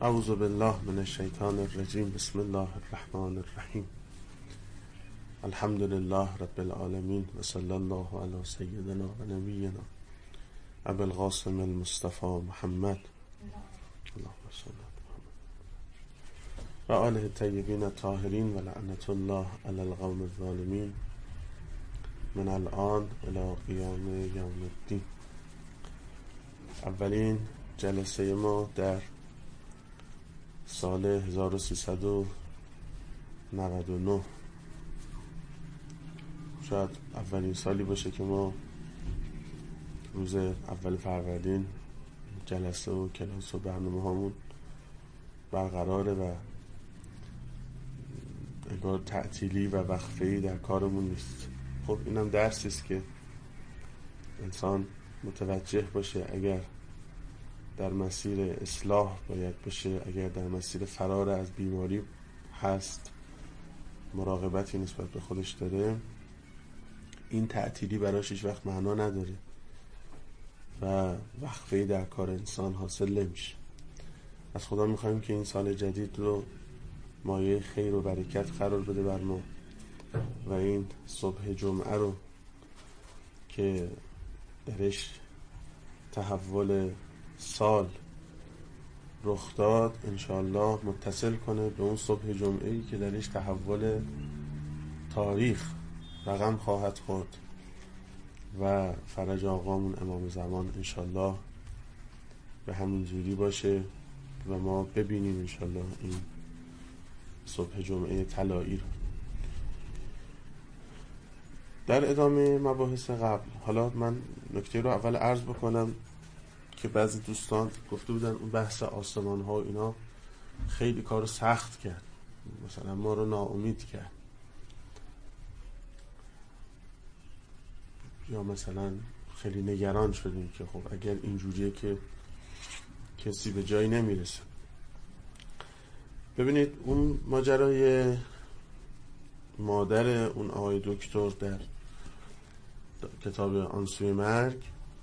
اعوذ بالله من الشیطان الرجیم. بسم الله الرحمن الرحیم. الحمد لله رب العالمین و صلی الله علی سیدنا و نبینا ابی القاسم المصطفى محمد اللهم صل علی محمد و آله الطیبین الطاهرین و لعنت الله علی القوم الظالمین من الان الی قیام یوم الدین. اولین جلسه ما در سال 1399 شاید اولین سالی باشه که ما روز اول فروردین جلسه و کلاس و برنامه هامون برقراره و انگار تعطیلی و وقفه‌ای در کارمون نیست. خب اینم درسی است که انسان متوجه باشه اگر در مسیر اصلاح باید باشه، اگر در مسیر فرار از بیماری هست، مراقبتی نسبت به خودش داره، این تعطیلی براش هیچ وقت معنا نداره و وقفه‌ای در کار انسان حاصل نمیشه. از خدا میخوایم که این سال جدید رو مایه خیر و برکت قرار بده بر ما و این صبح جمعه رو که درش تحول سال رخ داد انشاءالله متصل کنه به اون صبح جمعه‌ای که درش تحول تاریخ رقم خواهد خورد و فرج آقامون امام زمان انشاءالله به همین زودی باشه و ما ببینیم انشاءالله این صبح جمعه طلایی رو. در ادامه مباحث قبل حالا من نکته رو اول عرض بکنم که بعضی دوستان گفته بودن اون بحث آسمان ها و اینا خیلی کارو سخت کرد، مثلا ما رو ناامید کرد، یا مثلا خیلی نگران شدیم که خب اگر اینجوریه که کسی به جایی نمیرسه. ببینید اون ماجرای مادر اون آقای دکتر در کتاب آن سوی مرگ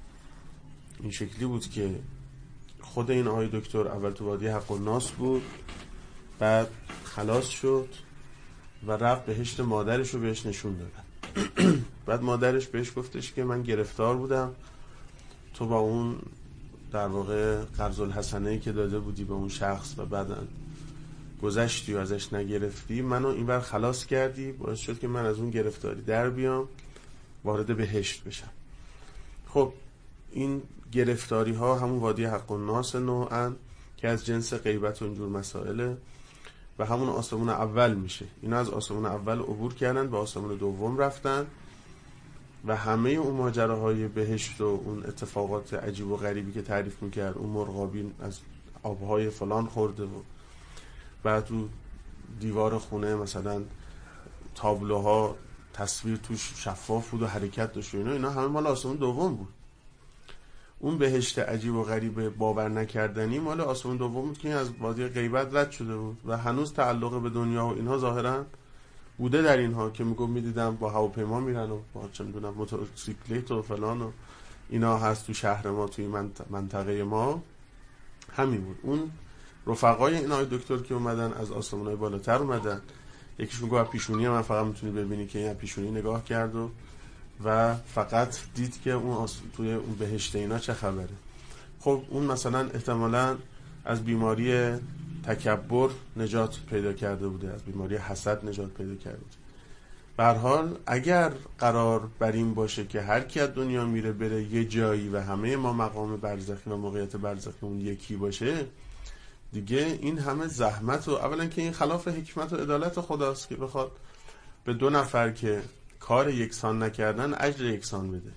این شکلی بود که خود این آقای دکتر اول تو وادی حق الناس بود، بعد خلاص شد و رفت بهشت مادرش رو بهش نشون دادن. بعد مادرش بهش گفتش که من گرفتار بودم، تو با اون در واقع قرض الحسنه‌ای که داده بودی به اون شخص و بعداً گذشتی و ازش نگرفتی، منو اینور خلاص کردی، باعث شد که من از اون گرفتاری در بیام، وارد بهشت بشم. خب این گرفتاری ها همون وادی حق الناس نوعاً که از جنس غیبت و اینجور مسائله و همون آسمون اول میشه. اینا از آسمون اول عبور کردن به آسمون دوم رفتن و همه اون ماجراهای بهشت و اون اتفاقات عجیب و غریبی که تعریف میکرد، اون مرغابی از آبهای فلان خورده و بعد تو دیوار خونه مثلا تابلوها تصویر توش شفاف بود و حرکت داشت و اینا همه مال آسمون دوم بود. اون بهشت عجیب و غریب باور نکردنی مال آسمون دوم بود که از وادی غیبت رد شده بود و هنوز تعلق به دنیا و اینها ظاهرا بوده در اینها که میدیدم با هواپیما میرن و با چه میدونم موتورسیکلت و فلان و اینا هست تو شهر ما، توی منطقه ما همین بود. اون رفقای این آقای دکتر که اومدن از آسمونای بالاتر اومدن، یکیشون گفت پیشونی من فقط میتونی ببینی که این پیشونی نگاه کرد و فقط دید که اون توی اون بهشت اینا چه خبره. خب اون مثلا احتمالاً از بیماری تکبر نجات پیدا کرده بوده، از بیماری حسد نجات پیدا کرده بوده. به هر حال اگر قرار بر این باشه که هر کی از دنیا میره بره یه جایی و همه ما مقام برزخی و موقعیت برزخی اون یکی باشه، دیگه این همه زحمت و اولا که این خلاف حکمت و عدالت خداست که بخواد به دو نفر که کار یکسان نکردن اجر یکسان بده.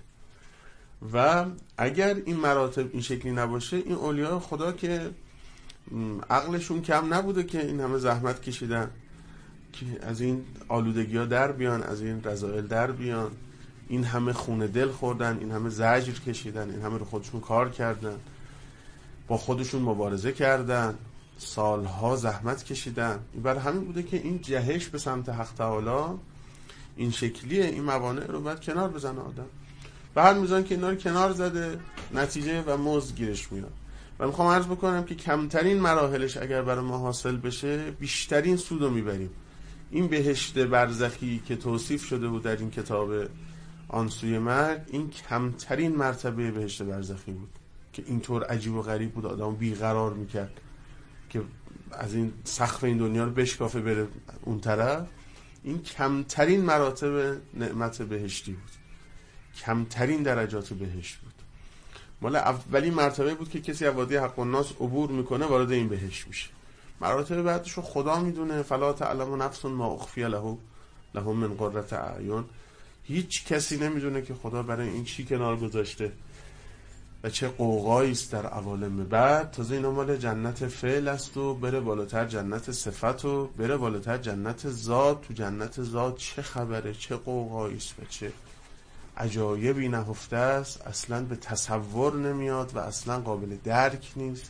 و اگر این مراتب این شکلی نباشه، این اولیاء خدا که عقلشون کم نبوده که این همه زحمت کشیدن که از این آلودگی ها در بیان، از این رذائل در بیان، این همه خون دل خوردن، این همه زجر کشیدن، این همه رو خودشون کار کردن، با خودشون مبارزه کردن، سالها زحمت کشیدن. این برای همین بوده که این جهش به سمت حق تعالی این شکلیه. این موانع رو باید کنار بزنه آدم. به هر میزان که اینا رو کنار زده نتیجه و مزد گیرش میاد. و میخوام عرض بکنم که کمترین مراحلش اگر برای ما حاصل بشه بیشترین سودو میبریم. این بهشت برزخی که توصیف شده بود در این کتاب آن سوی مرگ، این کمترین مرتبه بهشت برزخی بود که اینطور عجیب و غریب بود، آدم بیقرار میکرد که از این سقف این دنیا رو بشکافه بره اون طرف. این کمترین مراتب نعمت بهشتی بود، کمترین درجات بهشت بود. مال اولین مرتبه بود که کسی از وادی حق الناس عبور میکنه وارد این بهشت میشه. مراتب بعدش رو خدا میدونه. فلا تعلم نفس ما اخفی لهم من قرة اعین. هیچ کسی نمیدونه که خدا برای این چی کنار گذاشته و چه قوقایی است در عوالم بعد. تازه اینا مال جنت فعل است و بره بالاتر جنت صفت و بره بالاتر جنت ذات. تو جنت ذات چه خبره، چه قوقایی است و چه عجایبی نهفته است، اصلا به تصور نمیاد و اصلا قابل درک نیست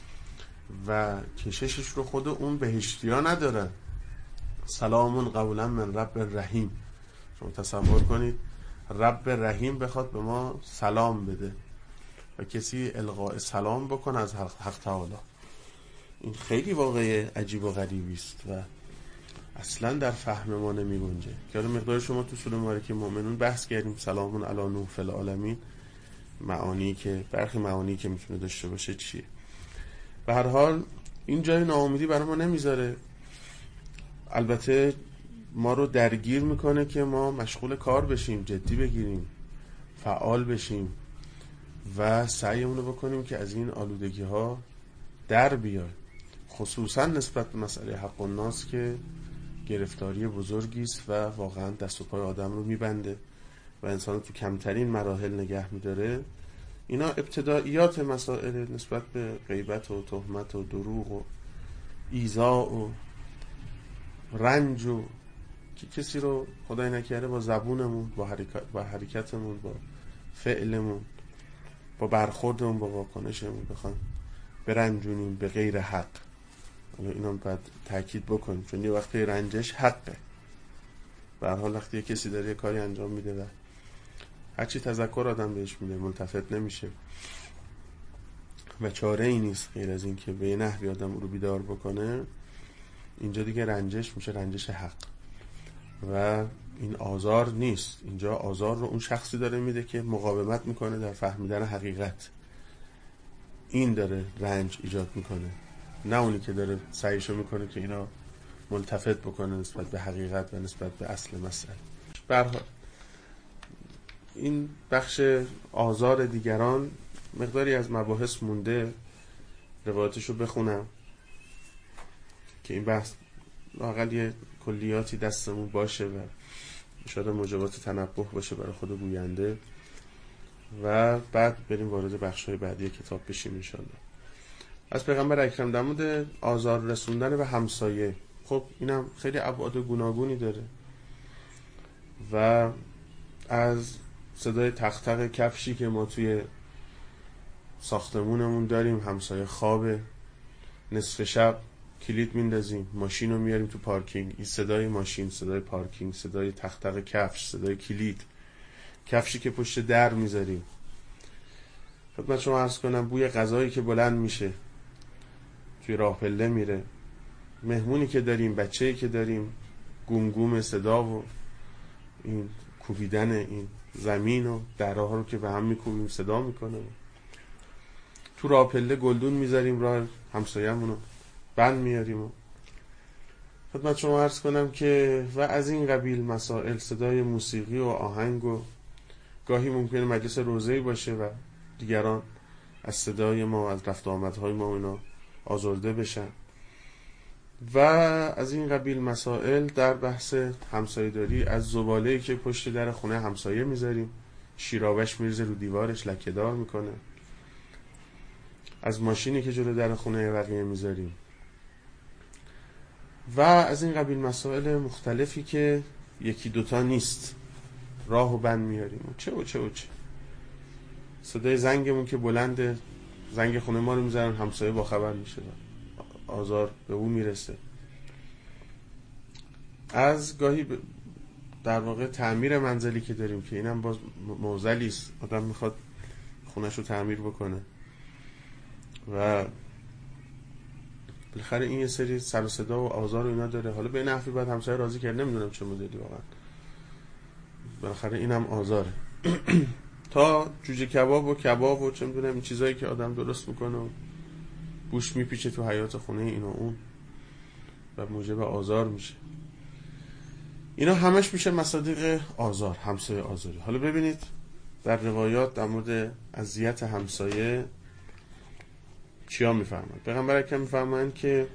و کششش رو خود اون بهشتیا ندارن. سلام قولا من رب رحیم. شما تصور کنید رب رحیم بخواد به ما سلام بده و کسی القاء سلام بکنه از حق تعالی. این خیلی واقعی عجیب و غریبی است و اصلا در فهم ما نمی گنجه. که حالا مقدار شما تو سوره مبارکه مؤمنون بحث کردیم، سلام علی نوح فی العالمین، معانی که برخی معانی که میتونه داشته باشه چیه. به هر حال این جای ناامیدی برای ما نمیذاره، البته ما رو درگیر میکنه که ما مشغول کار بشیم، جدی بگیریم، فعال بشیم و سعیمون رو بکنیم که از این آلودگی ها در بیایم، خصوصا نسبت به مسئله حق الناس که گرفتاری بزرگی است و واقعا دست و پای آدم رو میبنده و انسان رو تو کمترین مراحل نگه میداره. اینا ابتداییات مسائل نسبت به غیبت و تهمت و دروغ و ایذا و رنج و که کسی رو خدای نکرده با زبونمون، با حرکتمون، با فعلمون، با برخوردمون، با واکنشمون بخوایم برنجونیم به غیر حق. اینا باید تأکید بکنیم چون یه وقتی رنجش حقه. به هر حال وقتی کسی داره یه کاری انجام میده و هرچی تذکر آدم بهش میده ملتفت نمیشه و چاره ای نیست غیر از این که به نحوی آدم رو بیدار بکنه، اینجا دیگه رنجش میشه رنجش حق و این آزار نیست. اینجا آزار رو اون شخصی داره میده که مقاومت میکنه در فهمیدن حقیقت، این داره رنج ایجاد میکنه، نه اونی که داره سعیشو میکنه که اینا ملتفت بکنه نسبت به حقیقت و نسبت به اصل مسئله. به هر حال این بخش آزار دیگران مقداری از مباحث مونده، روایتشو بخونم که این بحث لااقل یه کلیاتی دستمون باشه و شاید موجبات تنبه باشه برای خود گوینده و بعد بریم وارد بخش‌های بعدی کتاب بشیم انشالله. از پیغمبر اکرم در مورد آزار رسوندن به همسایه، خب اینم خیلی ابعاد گوناگونی داره و از صدای تق تق کفشی که ما توی ساختمونمون داریم، همسایه خوابه، نصف شب کلید میندازیم، ماشین رو میاریم تو پارکینگ، این صدای ماشین، صدای پارکینگ، صدای تق تق کفش، صدای کلید، کفشی که پشت در میذاریم. خدمت شما عرض کنم بوی غذایی که بلند میشه توی راه پله میره، مهمونی که داریم، بچه‌ای که داریم، گوم صدا و این کوبیدن این زمین و درها رو که به هم میکوبیم صدا میکنه. تو راه پله گلدون میذاریم راه همسایه‌مون رو بند میاریم و خدمت شما عرض کنم که و از این قبیل مسائل، صدای موسیقی و آهنگ و گاهی ممکنه مجلس روزه‌ای باشه و دیگران از صدای ما، از رفت آمدهای ما اینا آزرده بشن و از این قبیل مسائل. در بحث همسایه‌داری از زباله‌ای که پشت در خونه همسایه میذاریم، شیرابش میرزه رو دیوارش لکه‌دار میکنه، از ماشینی که جلو در خونه بقیه میذاریم و از این قبیل مسائل مختلفی که یکی دوتا نیست، راهو بند میاریم و چه صدای زنگمون که بلنده، زنگ خونه ما رو میذارن، همسایه با خبر میشه، آزار به اون میرسه. از گاهی در واقع تعمیر منزلی که داریم که اینم باز معضلی است، آدم میخواد خونه‌شو تعمیر بکنه و بالاخره این یه سری سر و صدا و آزار و اینا داره. حالا به نحوی باید همسایه راضی کرد، نمیدونم چه مدلی واقعا، بالاخره اینم آزاره. تا جوجه کباب و چه میدونم این چیزایی که آدم درست میکنه و بوش میپیچه تو حیات خونه این و اون و موجب آزار میشه، اینا همش میشه مصادیق آزار، همسایه آزاری. حالا ببینید در روایات در مورد اذیت همسایه چیا میفرمایند. پیغمبر اکرم میفرمایند که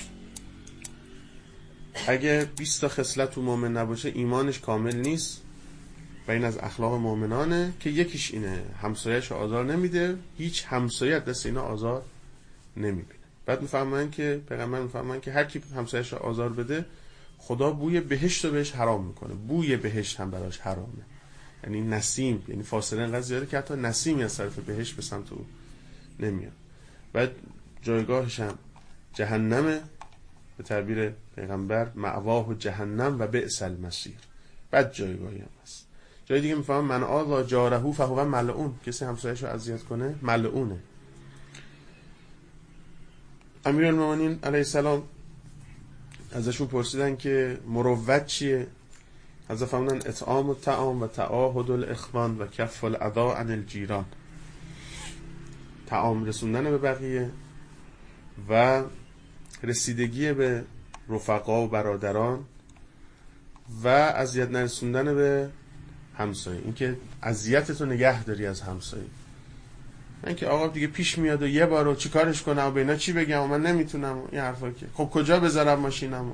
اگه 20 تا خصلت تو مؤمن نباشه ایمانش کامل نیست و این از اخلاق مؤمنانه، که یکیش اینه همسایه‌شو آزار نمیده، هیچ همسایه دست اینا آزار نمیبینه. بعد میفرمایند که پیغمبر میفرمایند که هر کی همسایه‌شو آزار بده خدا بوی بهشت رو بهش حرام میکنه، بوی بهشت هم براش حرامه. یعنی نسیم، یعنی فاصله انقدر زیاده که حتی نسیمی از طرف بهشت به سمت او نمیاد. بعد جایگاهش هم جهنمه، به تعبیر پیغمبر مأواه جهنم و بئس المصیر، بعد جایگاهی هم هست. جای دیگه میفهم من آذا جاره فهو ملعون، کسی همسایه‌شو اذیت کنه ملعونه. امیرالمومنین علیه السلام ازشون پرسیدن که مروت چیه؟ از فرمودن اطعام الطعام و تعاهد الاخوان و کف الاذی عن الجیران، طعام رسوندن به بقیه و رسیدگی به رفقا و برادران و اذیت نرسوندن به همسایه، این که اذیتتو نگه داری از همسایه. من که آقا دیگه پیش میاد و یه بارو چیکارش کنم و به اینا چی بگم و من نمیتونم و این حرفا، که خب کجا بذارم ماشینمو؟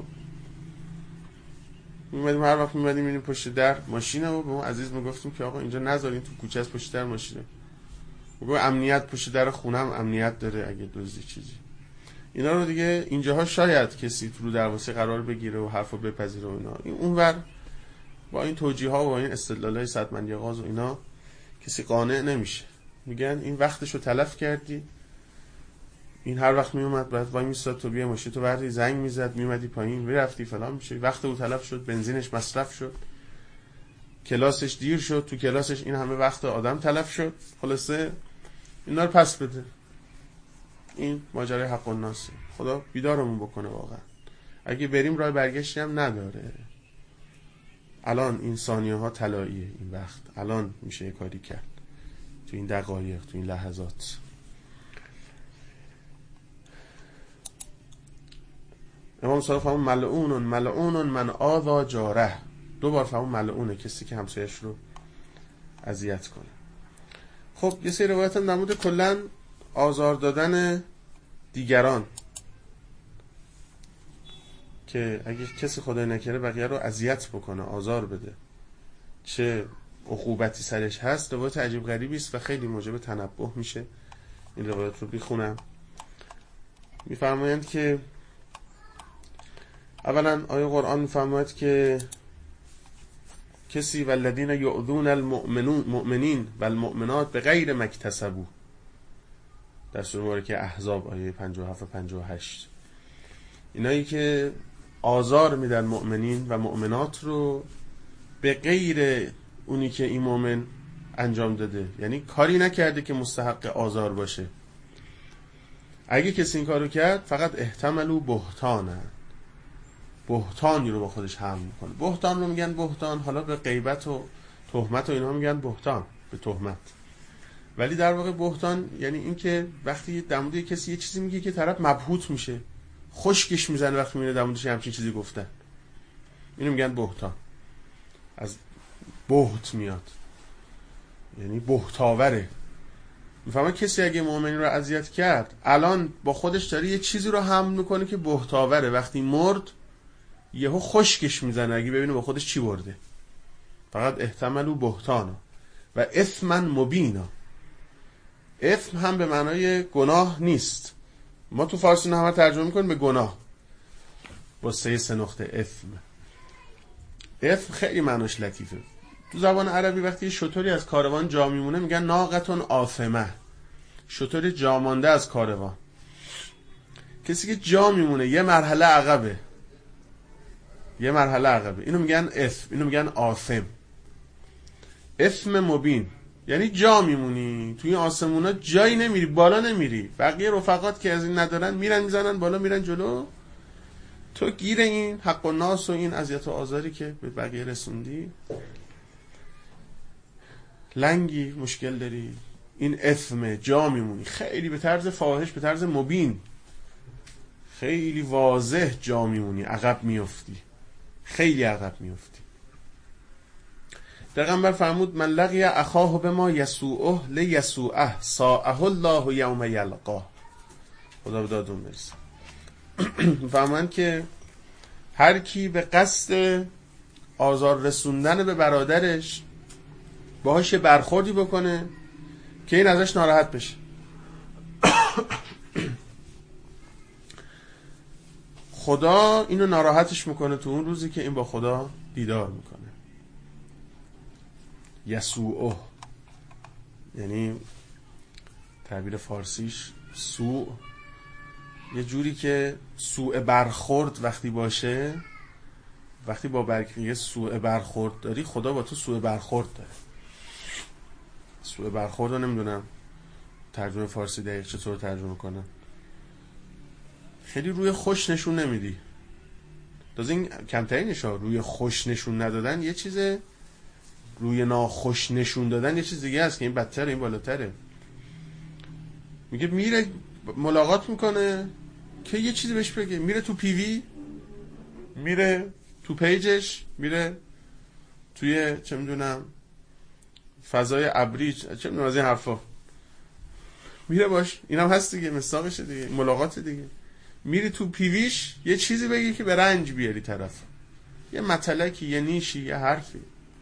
میمدیم هر وقت میمدیم پشت در ماشینه و به اون عزیز میگفتیم که آقا اینجا نذارین، تو کوچه از پشت در ماشینه. میگه امنیت پشت در خونم امنیت داره اگه دزدی چیزی. اینا رو دیگه اینجاها شاید کسی تو رو درواسی قرار بگیره و حرفو بپذیره و اینا. این اونور با این توجیه‌ها و این استدلالای صدمن یغاز و اینا کسی قانع نمیشه. میگن این وقتشو تلف کردی. این هر وقت میومد بعد وای میستاد تو بیا ماشین تو بردی، زنگ میزد میمدی پایین میرفتی فلان میشه، وقت او تلف شد، بنزینش مصرف شد، کلاسش دیر شد، تو کلاسش این همه وقت آدم تلف شد. خلاصه اینا رو پس بده. این ماجرای حق الناس. خدا بیدارمون بکنه واقعا. اگه بریم راه برگشتی هم نداره. الان این ثانیه ها طلاییه، این وقت الان میشه کاری کرد، تو این دقایق، تو این لحظات. امام صادق فرمود ملعون من آذا جاره، 2 بار فرمود ملعونه کسی که همسایه‌اش رو اذیت کنه. خب یه سری روایت هم در مورد کلا آزار دادن دیگران، که اگه کسی خدای نکره بقیه رو اذیت بکنه، آزار بده، چه عقوبتی سرش هست، روایت عجیب غریبی است و خیلی موجب تنبه میشه. این روایت رو بخونم. میفرمایند که اولا آیه قرآن میفرماید که کسی والذین یؤذون المؤمنین والمؤمنات بغیر ما اکتسبوا، در سوره مبارکه احزاب آیه 57 و 58، اینایی که آزار میدن مؤمنین و مؤمنات رو به غیر اونی که این مؤمن انجام داده، یعنی کاری نکرده که مستحق آزار باشه. اگه کسی این کارو کرد فقط احتملوا بهتانه، بهتانی رو با خودش حمل میکنه. بهتان رو میگن بهتان، حالا به غیبت و تهمت و اینها میگن بهتان، به تهمت. ولی در واقع بهتان یعنی این که وقتی در مورد کسی یه چیزی میگه که طرف مبهوت میشه، خشکش میزنه وقتی میبینه در موردش همچین چیزی گفتن، اینو میگن بهتان. از بهت میاد، یعنی بهتاوره. میفهمه کسی اگه مؤمنین رو اذیت کرد الان با خودش داره یه چیزی رو حمل میکنه که بهتاوره، وقتی مرد یهو خشکش میزنه اگه ببینه با خودش چی برده. فقط احتملوا بهتانا و اثما مبینا. اثم هم به معنای گناه نیست، ما تو فارسی همه ترجمه میکنیم به گناه با 3 نقطه اثم. اثم خیلی معناش لطیفه. تو زبان عربی وقتی شطوری از کاروان جا میمونه میگن ناقتون آثمه، شطور جا مانده از کاروان. کسی که جا میمونه یه مرحله عقبه، یه مرحله عقبه، اینو میگن اثم، اینو میگن آثم. اثم مبین یعنی جا میمونی توی آسمونا، جایی نمیری، بالا نمیری. بقیه رفقات که از این ندارن میرن میزنن بالا، میرن جلو، تو گیر این حق و ناس و این اذیت و آزاری که به بقیه رسوندی، لنگی مشکل داری، این اثمه، جا میمونی. خیلی به طرز فاحش، به طرز مبین، خیلی واضح جا میمونی، عقب میفتی، خیلی عقب میفتی. پیغمبر فرمود من لقی اخاه بما یسوعه لیسوعه ساعه الله یوم یلقاه. خدا به دادون برسه. فرمودن که هر کی به قصد آزار رسوندن به برادرش باهاش برخوردی بکنه که این ازش ناراحت بشه، خدا اینو ناراحتش میکنه تو اون روزی که این با خدا دیدار میکنه. یسوعه یعنی تعبیر فارسیش سوء، یه جوری که سوء برخورد وقتی باشه، وقتی با بقیه سوء برخورد داری، خدا با تو سوء برخورد داره. سوء برخورد رو نمیدونم ترجمه فارسی دقیق چطور ترجمه کنم. خیلی روی خوش نشون نمیدی. تازه این کمترینش ها، روی خوش نشون ندادن یه چیزه، روی ناخوش نشون دادن یه چیز دیگه است که این بدتره، این بالاتره. میگه میره ملاقات میکنه که یه چیزی بهش بگه، میره تو پیوی، میره تو پیجش، میره توی چه میدونم فضای ابری، چه میدونم از این حرفا، میره باش، اینم هست دیگه، مصداقشه دیگه، ملاقات دیگه. میری تو پیویش یه چیزی بگی که به رنج بیاری طرف، یه مطلقی، یه نیشی، یه حرفی.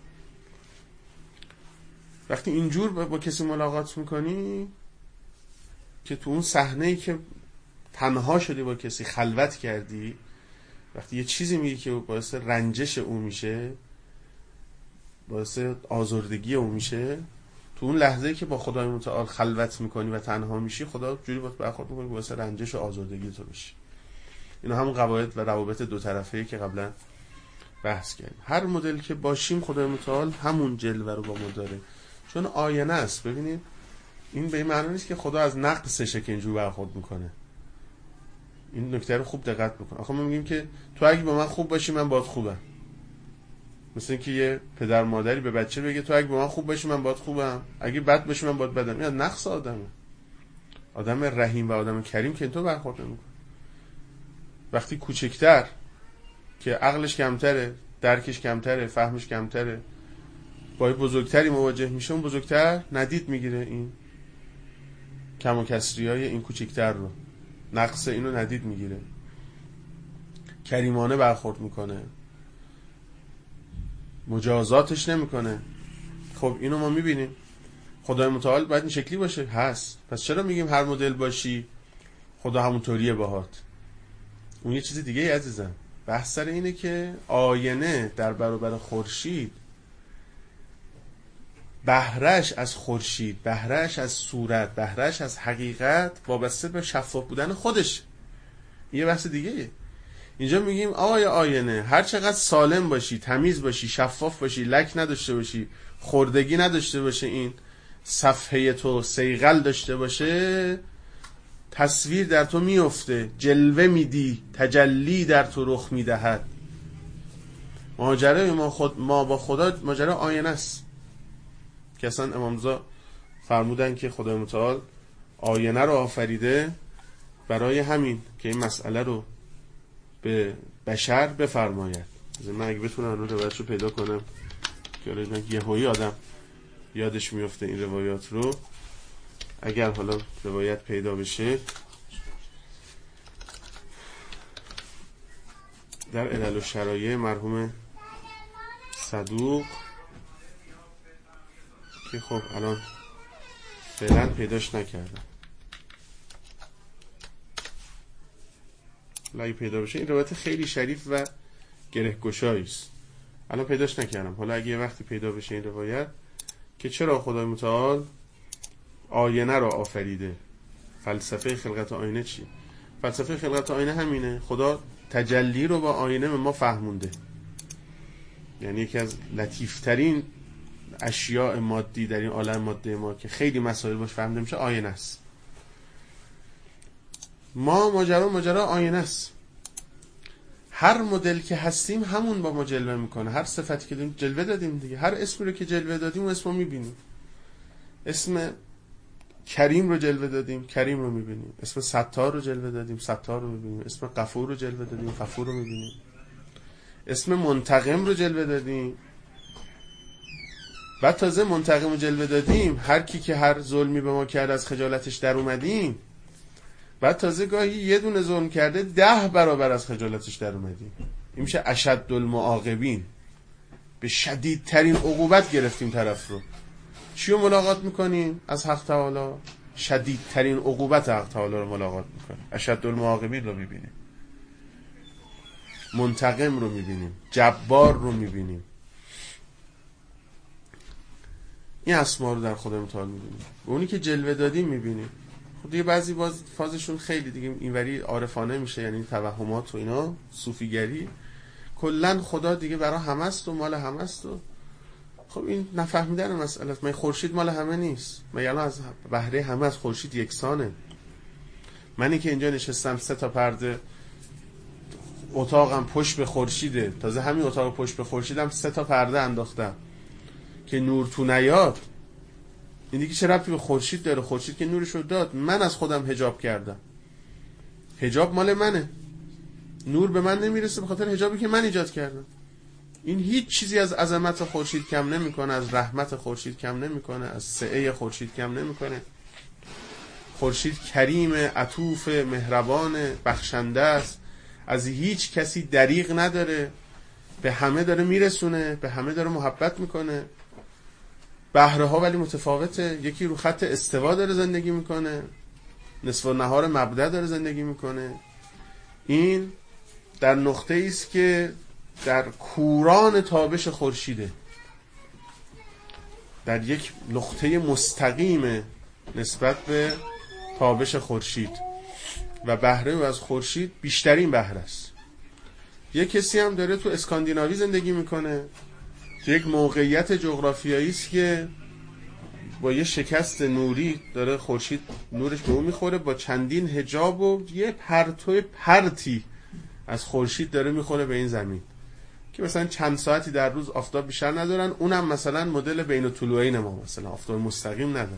وقتی اینجور با کسی ملاقات میکنی که تو اون صحنه‌ای که تنها شدی با کسی، خلوت کردی، وقتی یه چیزی میگی که باعث رنجش اون میشه، باعث آزردگی اون میشه، تو اون لحظه‌ای که با خدای متعال خلوت میکنی و تنها میشی، خدا جوری باید برخورد میکنه که باعث رنجش و آزردگی تو بشه. اینا همون قواعد و روابط دو طرفه‌ای که قبلا بحث کردیم. هر مدل که باشیم خدای متعال همون جلوه رو با ما داره، چون آینه است. ببینید این به این معنی نیست که خدا از نقصشه که اینجور برخورد میکنه. این نکته رو خوب دقت بکن. آخه ما میگیم که تو اگه با من خوب باشی من باهات خوبم. مثل اینکه یه پدر مادری به بچه بگه تو اگه با من خوب باشی من باهات خوبم، اگه بد باشی من باهات بدم. این نقص آدمه. آدم رحیم و آدم کریم که اینطور برخورد نمیکنه. وقتی کوچکتر که عقلش کمتره، درکش کمتره، فهمش کمتره، با بزرگتری مواجه میشه، اون بزرگتر ندید میگیره این کم و کسریای این کوچکتر رو، نقص اینو ندید میگیره، کریمانه برخورد میکنه، مجازاتش نمیکنه. خب اینو ما میبینیم. خدای متعال باید این شکلی باشه، هست. پس چرا میگیم هر مدل باشی خدا همونطوریه باهات؟ اون یه چیز دیگه عزیزم. بحث سر اینه که آینه در برابر خورشید، بهرهش از خورشید، بهرهش از صورت، بهرهش از حقیقت وابسته به شفاف بودن خودش. یه بحث دیگه. اینجا میگیم آقای آینه هر چقدر سالم باشی، تمیز باشی، شفاف باشی، لک نداشته باشی، خردگی نداشته باشه، این صفحه تو صیقل داشته باشه، تصویر در تو میفته، جلوه میدی، تجلی در تو رخ میدهد. ماجرای ما با خدا ماجرا آینه است که اصلا امام رضا فرمودن که خدای متعال آینه رو آفریده برای همین که این مسئله رو به بشر بفرماید. من اگه بتونم اون روایت رو پیدا کنم که یهویی آدم یادش میفته این روایات رو، اگر حالا روایت پیدا بشه، در علل و شرایع مرحوم صدوق که خب الان فعلا پیداش نکردم، اگه پیدا بشه این روایت خیلی شریف و گره‌گشایی است. الان پیداش نکردم، حالا اگه یه وقتی پیدا بشه این روایت که چرا خدای متعال آینه رو آفریده. فلسفه خلقت آینه چی؟ فلسفه خلقت آینه همینه، خدا تجلی رو با آینه به ما فهمونده. یعنی یکی از لطیفترین اشیاء مادی در این عالم ماده ما که خیلی مسائل باش فهمیده میشه آینه است. ما ماجرا آینه است. هر مدل که هستیم همون با ما جلوه میکنه. هر صفتی که داریم جلوه دادیم دیگه. هر اسمی رو که جلوه دادیم اون اسمو میبینیم. اسم کریم رو جلوه دادیم، کریم رو میبینیم. اسم ستار رو جلوه دادیم، ستار رو میبینیم. اسم غفور رو جلوه دادیم، غفور رو میبینیم. اسم منتقم رو جلوه دادیم. بعد تازه منتقم رو جلوه دادیم، هر کی که هر ظلمی به ما کرد از خجالتش در اومدیم. بعد تازه گاهی یه دونه ظلم کرده 10 برابر از خجالتش در اومدیم. این میشه اشد المعاقبین. به شدیدترین عقوبت گرفتیم طرف رو. چی رو ملاقات میکنیم؟ از حق تعالی شدیدترین عقوبت حق تعالی رو ملاقات میکنیم. اشد المعاقبین رو میبینیم، منتقم رو میبینیم، جبار رو میبینیم. این اسما رو در خدا متعال میبینیم. و اونی که جلوه دادیم میبینیم. خب دیگه بعضی فازشون خیلی دیگه اینوری عارفانه میشه، یعنی توهمات و اینا، صوفیگری. کلا خدا دیگه برای همه است و مال همه است. و خب این نفهمیدن مسئله است. من خورشید مال همه نیست. من الان از بهره همه از خورشید یکسانه. منی که اینجا نشستم 3 تا پرده اتاقم پشت به خورشیده، تازه همین اتاق پشت به خورشیدم 3 تا پرده انداختم که نور تو نیاد. این دیگه چه ربطی به خورشید داره؟ خورشید که نورشو داد، من از خودم حجاب کردم. حجاب مال منه. نور به من نمیرسه به خاطر حجابی که من ایجاد کردم. این هیچ چیزی از عظمت خورشید کم نمیکنه، از رحمت خورشید کم نمیکنه، از سعه خورشید کم نمیکنه. خورشید کریم، عطوف، مهربان، بخشنده است. از هیچ کسی دریغ نداره. به همه داره میرسونه، به همه داره محبت میکنه. بهره ها ولی متفاوته. یکی رو خط استوا داره زندگی میکنه، نصف و نهار مبدأ داره زندگی میکنه. این در نقطه ایست که در کوران تابش خورشیده، در یک نقطه مستقیم نسبت به تابش خورشید و بهره از خورشید بیشترین بهره است. یک کسی هم داره تو اسکاندیناوی زندگی میکنه که یک موقعیت جغرافیایی است که با یه شکست نوری داره خورشید نورش به اون میخوره، با چندین حجاب و یه پرتو پرتی از خورشید داره میخوره به این زمین که مثلا چند ساعتی در روز آفتاب بیشتر ندارن. اونم مثلا مدل بین الطلوعین ما مثلا آفتاب مستقیم نداره.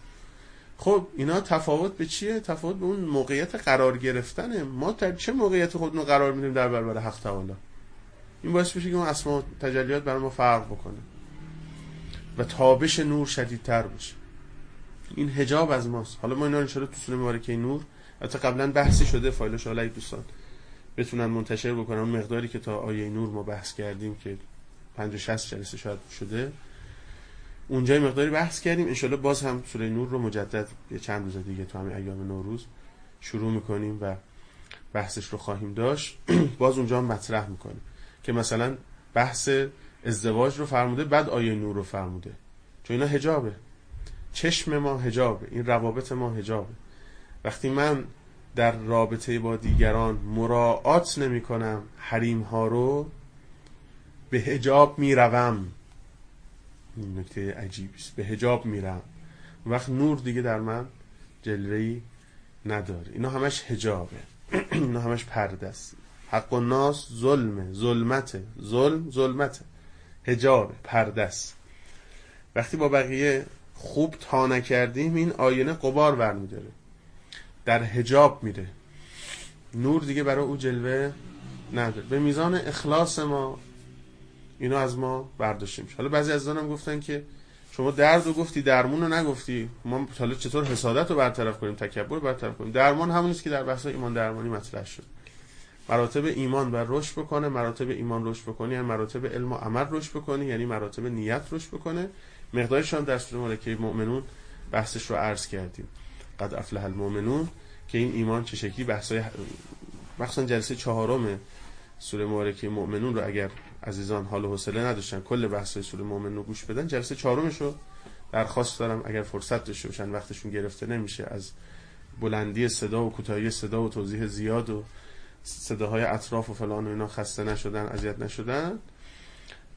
خب اینا تفاوت به چیه؟ تفاوت به اون موقعیت قرار گرفتنه. ما در چه موقعیت خودمون قرار میدیم در برابر حق تعالی؟ این باعث میشه که اون اسما تجلیات برای ما فرق بکنه و تابش نور شدیدتر بشه. این حجاب از ماست. حالا ما اینا ان شاءالله تو سوره مبارکه نور البته قبلا بحثی شده، فایلش حالا دوستان بتونن منتشر بکنن. اون مقداری که تا آیه نور ما بحث کردیم که 50-60 جلسه شاید شده، اونجا مقداری بحث کردیم. ان شاءالله باز هم سوره نور رو مجدد یه چند روز دیگه تو همین ایام نوروز شروع میکنیم و بحثش رو خواهیم داشت. باز اونجا هم مطرح میکنیم که مثلا بحث ازدواج رو فرموده، بعد آیه نور رو فرموده، چون اینا حجابه. چشم ما حجابه، این روابط ما حجابه. وقتی من در رابطه با دیگران مراعات نمی کنم حریم ها رو، به حجاب می روم. این نکته عجیبی است. به حجاب می روم، وقت نور دیگه در من جلوه‌ای نداره. اینا همش حجابه. اینا همش پرده است. حق الناس ظلمه، ظلمته، ظلمته، حجاب، پرده است. وقتی با بقیه خوب تا نکردیم این آینه غبار برمی‌داره، در حجاب میره، نور دیگه برای او جلوه نداره. به میزان اخلاص ما اینو از ما برداشته میشه. حالا بعضی از دوستان هم گفتن که شما درد رو گفتی درمون رو نگفتی، ما حالا چطور حسادت رو برطرف کنیم، تکبر رو برطرف کنیم؟ درمان همونیست که در بحث ایمان درمانی مطرح شد. مراتب ایمان بر رشد بکنه، مراتب ایمان رشد بکنی یعنی مراتب علم و عمل رشد بکنی، یعنی مراتب نیت رشد بکنه. مقدارش هم در سوره مبارکه مؤمنون بحثش رو عرض کردیم، قد افلح المؤمنون، که این ایمان چه شکلی بحثای مثلا جلسه 4 سوره مبارکه مؤمنون رو اگر عزیزان حال و حوصله نداشتن کل بحثای سوره مؤمنون رو گوش بدن، جلسه 4 رو درخواست دارم اگر فرصت داشته باشن، وقتشون گرفته نمیشه از بلندی صدا و کوتاهی صدا و توضیح زیاد و صداهای اطراف و فلان و اینا خسته نشدن، اذیت نشدن،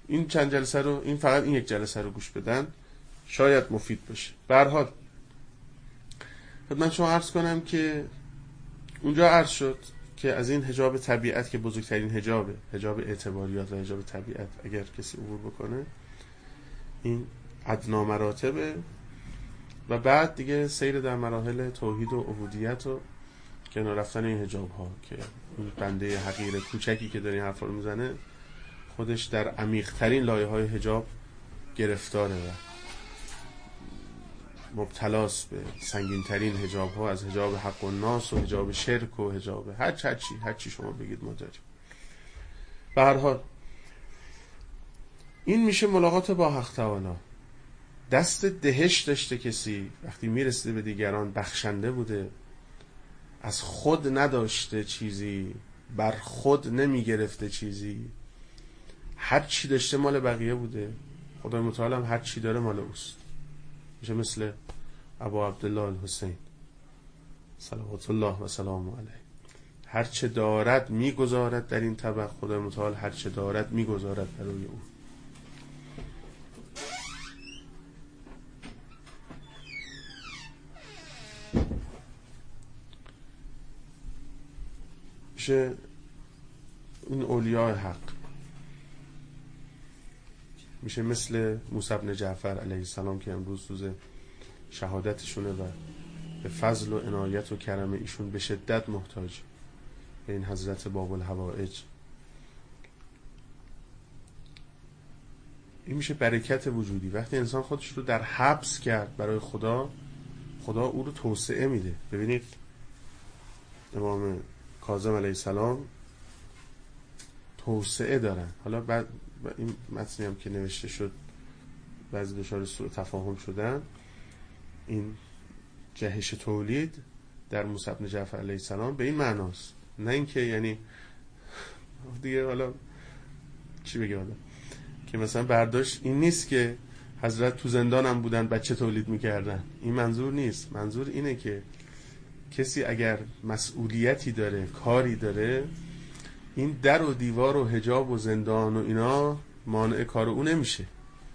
این چند جلسه رو، این فقط این یک جلسه رو گوش بدن شاید مفید بشه. به هر حال خدمت شما عرض کنم که اونجا عرض شد که از این حجاب طبیعت که بزرگترین حجابه، حجاب اعتباریات و حجاب طبیعت، اگر کسی عبور بکنه این ادنا مراتبه و بعد دیگه سیر در مراحل توحید و عبودیت و کنار رفتن این حجاب ها که این بنده حقیر کوچکی که داره این حرفا رو میزنه خودش در عمیق ترین لایه های حجاب گرفتاره و مبتلاس به سنگین ترین حجاب ها، از حجاب حق و ناس و حجاب شرک و حجاب هر چی شما بگید ما داریم. به هر حال این میشه ملاقات با حق تعالی. دست دهش داشته کسی وقتی میرسیده به دیگران، بخشنده بوده، از خود نداشته چیزی، بر خود نمیگرفته چیزی، هر چی داشته مال بقیه بوده. خدای متعال هم هر چی داره مال اوست. میشه مثل ابا عبدالله الحسین صلوات الله و سلام علیه، هر چه دارد میگذارد در این طبق، خدای متعال هر چه دارد میگذارد برای او. میشه این اولیاء حق، میشه مثل موسی بن جعفر علیه السلام که امروز روز شهادتشونه و به فضل و عنایت و کرم ایشون به شدت محتاج به این حضرت باب الحوائج. این میشه برکت وجودی. وقتی انسان خودش رو در حبس کرد برای خدا، خدا او رو توسعه میده. ببینید امام کاظم علیه السلام توسعه دارن. حالا بعد این متنی هم که نوشته شد بعضی دچار سوء تفاهم شدن، این جهش تولید در موسی بن جعفر علیه السلام به این معناست، نه اینکه یعنی دیگه حالا چی بگم آدم که مثلا برداشت این نیست که حضرت تو زندان هم بودن بچه تولید میکردن. این منظور نیست. منظور اینه که کسی اگر مسئولیتی داره، کاری داره، این در و دیوار و حجاب و زندان و اینا مانع کار او نمیشه.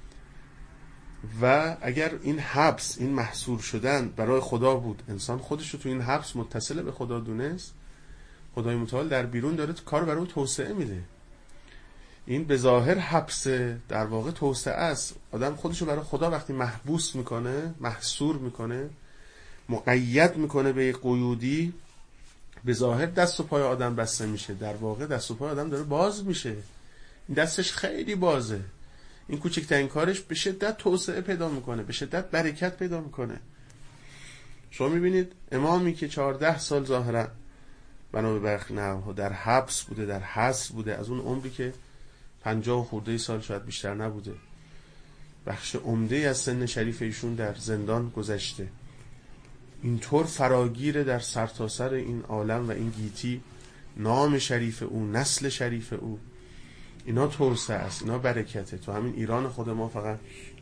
و اگر این حبس، این محصور شدن برای خدا بود، انسان خودش رو تو این حبس متصل به خدا دونست، خدای متعال در بیرون داره کار برای او توسعه میده. این به ظاهر حبس در واقع توسعه است. آدم خودش رو برای خدا وقتی محبوس میکنه، محصور میکنه، مقید میکنه به یک قیودی، به ظاهر دست و پای آدم بسته میشه، در واقع دست و پای آدم داره باز میشه. این دستش خیلی بازه. این کوچکترین کارش به شدت توسعه پیدا میکنه، به شدت برکت پیدا میکنه. شما میبینید امامی که 14 سال ظاهرا بنا به برخی نقل‌ها در حبس بوده، در حبس بوده، از اون عمری که 50 خورده سال شاید بیشتر نبوده، بخش عمده از سن شریف ایشون در زندان گذشته، اینطور فراگیر در سرتاسر این عالم و این گیتی، نام شریف او، نسل شریف او، اینا توسعه است، اینا برکته. تو همین ایران خود ما فقط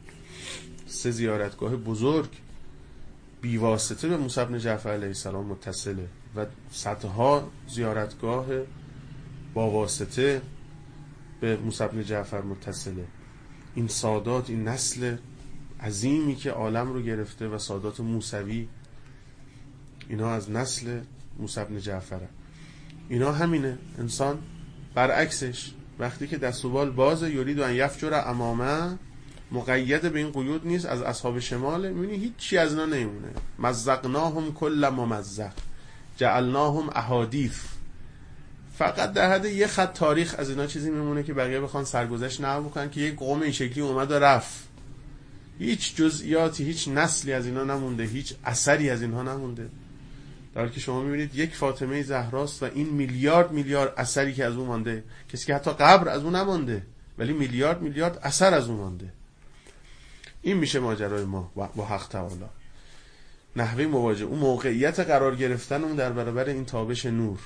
3 زیارتگاه بزرگ بیواسطه به موسی بن جعفر علیه السلام متصله و صدها زیارتگاه با واسطه به موسی بن جعفر متصله. این سادات، این نسل عظیمی که عالم رو گرفته و سادات موسوی، اینا از نسل موسی بن جعفر. اینا همینه. انسان برعکسش وقتی که دست و بال باز، یرید ان یفجر امامه، مقید به این قیود نیست، از اصحاب شمال میبینی هیچ چی از اینا نمیمونه. مزقناهم کل ممزق جعلناهم احادیث. فقط در حد یه خط تاریخ از اینا چیزی میمونه که بقیه بخوان سرگذشت نقل بکنن که یک قوم این شکلی اومد و رفت. هیچ جزئیاتی، هیچ نسلی از اینا نمونده، هیچ اثری از اینها نمونده. در حالی که شما میبینید یک فاطمه زهراست و این میلیارد اثری که از اون مانده، کسی که حتی قبر از اون نمانده ولی میلیارد اثر از اون مانده. این میشه ماجرای ما با حق تعالی. نحوه مواجهه، اون موقعیت قرار گرفتن اون در برابر این تابش نور.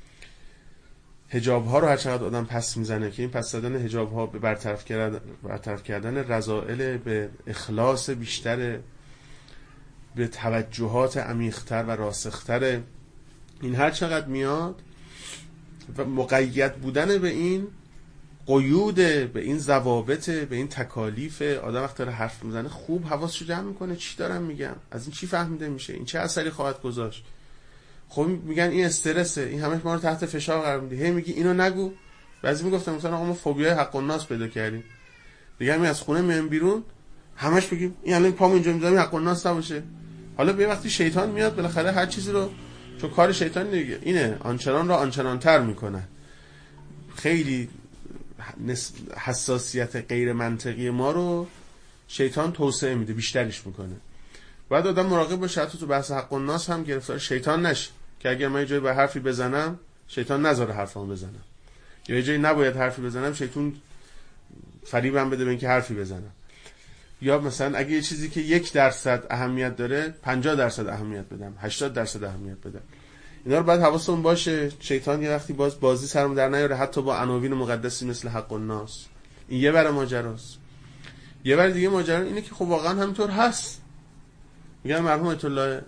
حجاب ها رو هر چقدر آدم پس میزنه که این پس زدن حجاب ها به برطرف کردن رذائل، به اخلاص بیشتر، به توجهات عمیق‌تر و راسختر، این هر چقدر میاد و مقید بودن به این قیود، به این ضوابط، به این تکالیف. آدم وقتی داره حرف میزنه خوب حواسشو جمع میکنه، چی دارم میگم، از این چی فهمیده میشه، این چه اثری خواهد گذاشت. خب میگن این استرسه، این همه ما رو تحت فشار قرار میده، هی میگی اینو نگو. بعضی میگفتن مثلا آقا ما فوبیای حق الناس پیدا کردیم، دیگه همین از خونه میایم بیرون همش بگیم این الان پام اینجا میذارم حق الناس نباشه. حالا به وقتی شیطان میاد بالاخره هر چیزی رو، چون کار شیطان دیگه اینه، آنچنان را آنچنان‌تر میکنه. خیلی حساسیت غیر منطقی ما رو شیطان توسعه میده، بیشترش میکنه. بعد آدم مراقب باشه حتی تو بحث حق الناس هم گرفتار شیطان نشه، که اگر من یه جایی به حرفی بزنم شیطان نذاره حرفامو بزنم، یا یه جایی نباید حرفی بزنم شیطان فریبم بده به اینکه حرفی بزنم. یا مثلا اگه یه چیزی که 1% اهمیت داره 50% اهمیت بدم، 80% اهمیت بدم. اینا رو باید حواستون باشه شیطان یه وقتی بازی سرم در نیاره، حتی با عناوین مقدسی مثل حق الناس. این یه بره ماجراست. یه بره دیگه ماجرا اینه که خب واقعا همینطور هست. میگن مرحوم آیت الله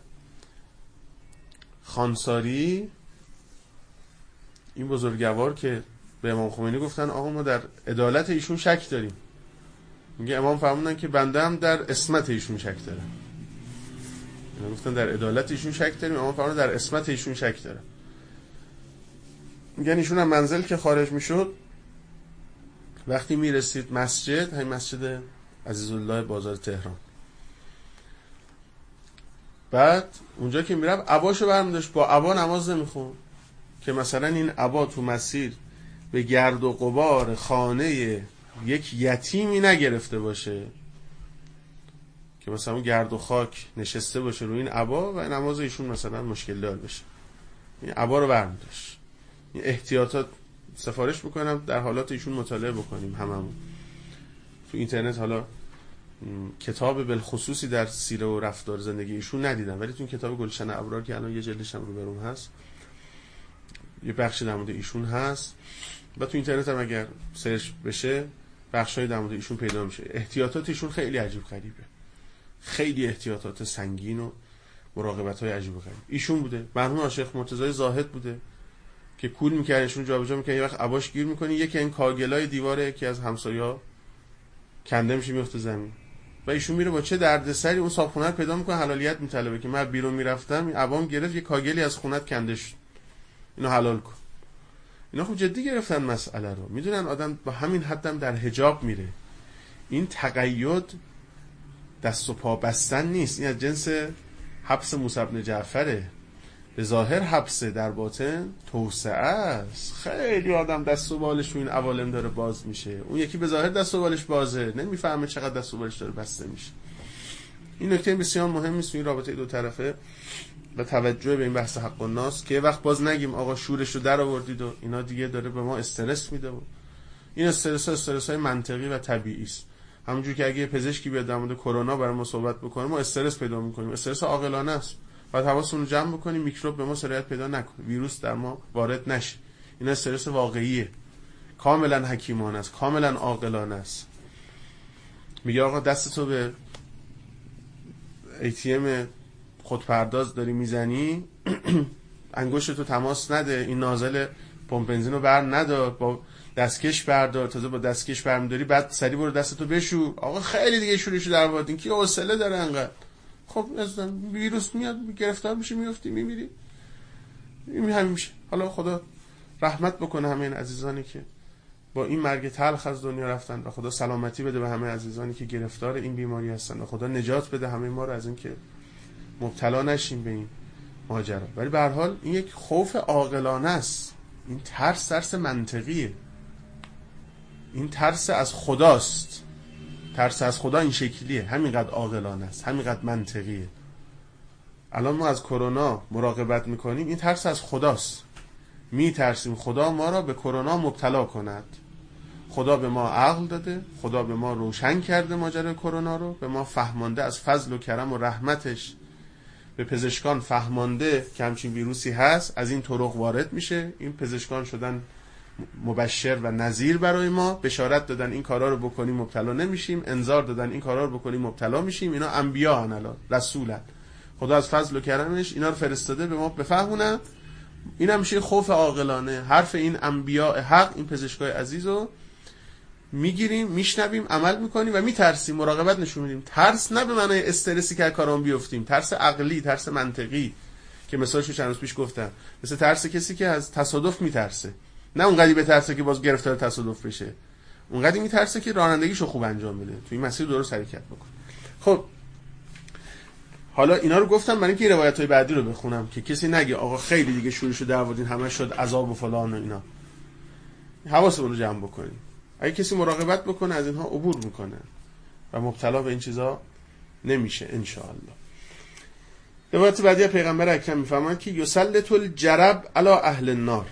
خانساری، این بزرگوار که به امام خمینی گفتن آقا ما در عدالت ایشون شک داریم، میگه امام فرمودن که بنده هم در عصمت ایشون شک دارم. گفتن در عدالت ایشون شک داریم، امام فرمودن در عصمت ایشون شک دارم. میگن ایشون هم منزل که خارج میشد وقتی میرسید مسجد، همین مسجد عزیزالله بازار تهران، بعد اونجا که میرفت عباشو برمی‌داشت، با عبا نماز نمیخوند که مثلا این عبا تو مسیر به گرد و غبار خانه یک یتیمی نگرفته باشه، که مثلا اون گرد و خاک نشسته باشه روی این عبا و نماز ایشون مثلا مشکل دار بشه. این عبا رو برمی‌داشت. این احتیاطات سفارش میکنم در حالات ایشون مطالعه بکنیم هممون. تو اینترنت حالا کتاب بالخصوصی در سیره و رفتار زندگی ایشون ندیدم، ولی تو این کتاب گلشن ابرار که الان یه جلدش هم رو بروم هست، یه بخشی در مورد ایشون هست و تو اینترنت هم اگر سرچ بشه بخشای در مورد ایشون پیدا میشه. احتیاطات ایشون خیلی عجیب غریبه، خیلی احتیاطات سنگین و مراقبت‌های عجیب غریب. ایشون بوده مرحوم شیخ مرتضی زاهد بوده که کول می‌کرد ایشون جابجا می‌کرد، یه وقت عباش گیر می‌کنه یکی این کاگلای دیواره که از همسایه‌ها کنده میشه میفته زمین و ایشون میره با چه دردسری اون صاحب رو پیدا میکنه، حلالیت میطلبه که من بیرون میرفتم این عوام گرفت یه کاگلی از خونت کنده شد، اینو حلال کن. اینا خب جدی گرفتن مسئله رو، میدونن آدم با همین حدم در حجاب میره. این تقید دست و پا بستن نیست، این از جنس حبس موسی بن جعفره. به ظاهر حبسه، در باطن توسعه است. خیلی آدم دست و بالش این عوالم داره باز میشه، اون یکی به ظاهر دست و بالش بازه، نمیفهمه چقدر دست و بالش داره بسته میشه. این نکته بسیار مهمی است تو این رابطه دو طرفه و توجه به این بحث حق الناس که وقت باز نگیم آقا شورش رو در آوردید و اینا دیگه داره به ما استرس میده. و این استرس‌های منطقی و طبیعی است. همونجوری که اگه پزشکی بیاد در مورد کرونا برای ما صحبت بکنه ما استرس پیدا میکنیم، استرس عاقلانه است. باید حواستون رو جمع بکنیم میکروب به ما سرایت پیدا نکنه، ویروس در ما وارد نشه. این استرس واقعیه، کاملا حکیمانه است، کاملا عاقلانه است. میگه آقا دستتو به ATM خودپرداز داری میزنی انگشتتو تماس نده، این نازل پمپ بنزین رو بر ندار، با دستکش بردار، تازه با دستکش برمی‌داری بعد سری برو دستتو بشور. آقا خیلی دیگه شورشو در آوردین، کی حوصله داره انقدر؟ خب مثلا ویروس میاد گرفتار میشه میافتی میمیری، این همین میشه. حالا خدا رحمت بکنه همه این عزیزانی که با این مرگ تلخ از دنیا رفتن و خدا سلامتی بده به همه عزیزانی که گرفتار این بیماری هستن و خدا نجات بده همه ما رو از این که مبتلا نشیم به این ماجرا. ولی به هر حال این یک خوف عاقلانه است، این ترس منطقیه، این ترس از خداست. ترس از خدا این شکلیه، همینقدر عاقلانه است، همینقدر منطقیه. الان ما از کرونا مراقبت میکنیم، این ترس از خداست. میترسیم خدا ما را به کرونا مبتلا کند. خدا به ما عقل داده، خدا به ما روشن کرده ماجرای کرونا رو، به ما فهمانده از فضل و کرم و رحمتش، به پزشکان فهمانده که همچین ویروسی هست، از این طرق وارد میشه. این پزشکان شدن مبشر و نذیر برای ما، بشارت دادن این کارا رو بکنیم مبتلا نمیشیم، انذار دادن این کارا رو بکنیم مبتلا میشیم. اینا انبیا ان الا رسولن، خدا از فضل و کرمش اینا رو فرستاده به ما بفهمونن. این هم میشه خوف عاقلانه، حرف این انبیاء حق، این پزشکای عزیزو میگیریم، میشنویم، عمل میکنیم و میترسیم، مراقبت نشون میدیم. ترس نه به معنای استرسی که کارام بیفتیم، ترس عقلی، ترس منطقی که مثالشو چند روز پیش گفتم، مثل ترس کسی که از تصادف میترسه، نه اونقدی به ترسه که باز گرفتار تصادف بشه، اونقدی میترسه که رانندگیشو خوب انجام بده، توی این مسیر درست حرکت بکنه. خب حالا اینا رو گفتم برای اینکه روایت‌های بعدی رو بخونم که کسی نگه آقا خیلی دیگه شورش و دعوادین همه شد عذاب و فلان و اینا. حواسمون رو جمع بکنیم. اگه کسی مراقبت بکنه از اینها عبور میکنه و مبتلا به این چیزا نمیشه ان شاء الله. روایت بعدی پیغمبر اکرم میفرمایند که یسلط الجرب علی اهل النار،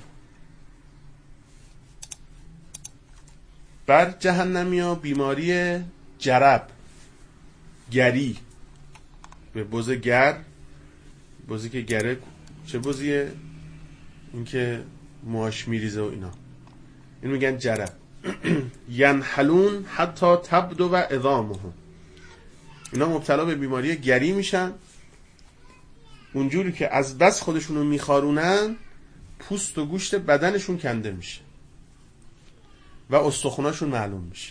بر جهنمیا بیماری جرب، گری، به بز گر، بزی که گره، چه بزیه؟ این که موهاش میریزه و اینا، این میگن جرب. ینحلون حتی تبدو و عظامهم، اینا مبتلا به بیماری گری میشن، اونجوری که از بس خودشونو میخارونن پوست و گوشت بدنشون کنده میشه و استخوناشون معلوم میشه.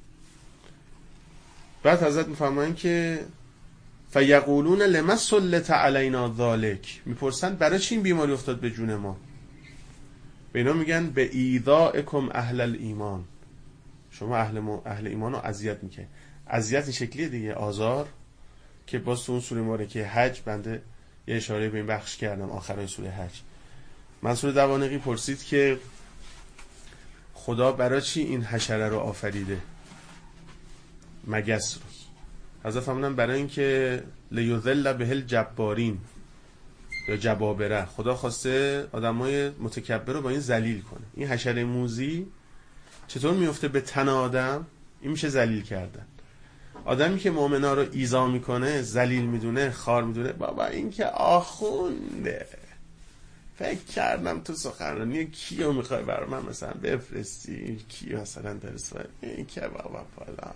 بعد حضرت میفرمایند که فیقولون لما سلط علینا ذالک، میپرسن برای چی این بیماری افتاد به جون ما؟ به اینا میگن به ایذائکم اهل الایمان، شما اهل ایمان رو اذیت میکنه. اذیت این شکلیه دیگه، آزار، که باز تو اون سوره مبارکه حج بنده یه اشاره به این بخش کردم آخرای سوره حج. منصور دوانقی پرسید که خدا برای چی این حشره رو آفریده، مگس رو؟ حضرت فرمودن برای اینکه لیذل به الجبارین یا جبابره، خدا خواسته آدمای متکبر رو با این ذلیل کنه. این حشره موذی چطور میفته به تن آدم؟ این میشه ذلیل کردن. آدمی که مؤمنا رو ایذا میکنه، ذلیل میدونه، خار میدونه، بابا این که آخونده، فکر کردم تو سخنرانی کیو میخوای برای من مثلا بفرستی، کی مثلا درس این که بابا فلان،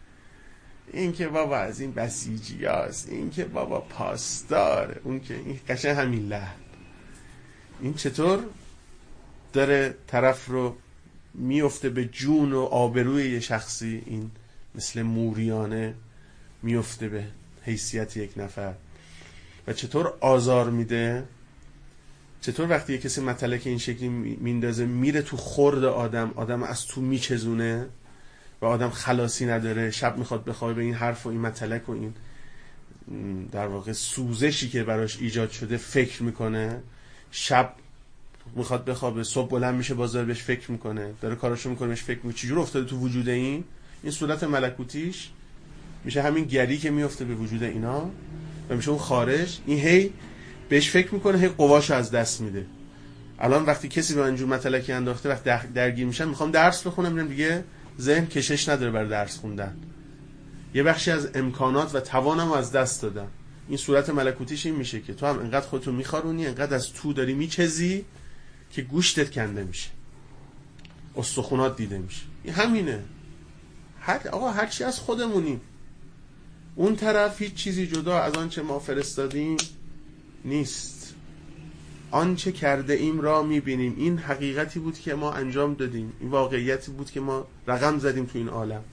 این که بابا از این بسیجی هست، این که بابا پاسداره، اون که این قشنگ همین لحن. این چطور داره طرف رو میفته به جون و آبروی یه شخصی، این مثل موریانه میفته به حیثیت یک نفر، و چطور آزار میده، چطور وقتی یه کسی متلک این شکلی میندازه میره تو خورد آدم از تو میچزونه و آدم خلاصی نداره، شب میخواد بخوابه به این حرف و این متلک و این در واقع سوزشی که براش ایجاد شده فکر میکنه، شب میخواد بخوابه، صبح بلند میشه باز داره بهش فکر میکنه، داره کاراشو میکنه بهش فکر میکنه، چجور افتاده تو وجود این صورت ملکوتیش میشه همین گری که میفته به وجود اینا و میشه اون خارج. این هی بهش فکر میکنه، هی قواشو از دست میده. الان وقتی کسی به اینجور متلکی انداخته، وقتی درگیر میشن میخوام درس بخونم، میگم دیگه ذهن کشش نداره برای درس خوندن، یه بخشی از امکانات و توانم از دست دادم. این صورت ملکوتیش این میشه که تو هم انقدر خودتو میخارونی، انقدر از تو داری میچزی که گوشتت کنده میشه، استخونات دیده میشه. این همینه. هر چی از خودمونیم، اون طرف هیچ چیزی جدا از آنچه ما فرستادیم نیست. آنچه کرده ایم را میبینیم. این حقیقتی بود که ما انجام دادیم، این واقعیتی بود که ما رقم زدیم تو این عالم،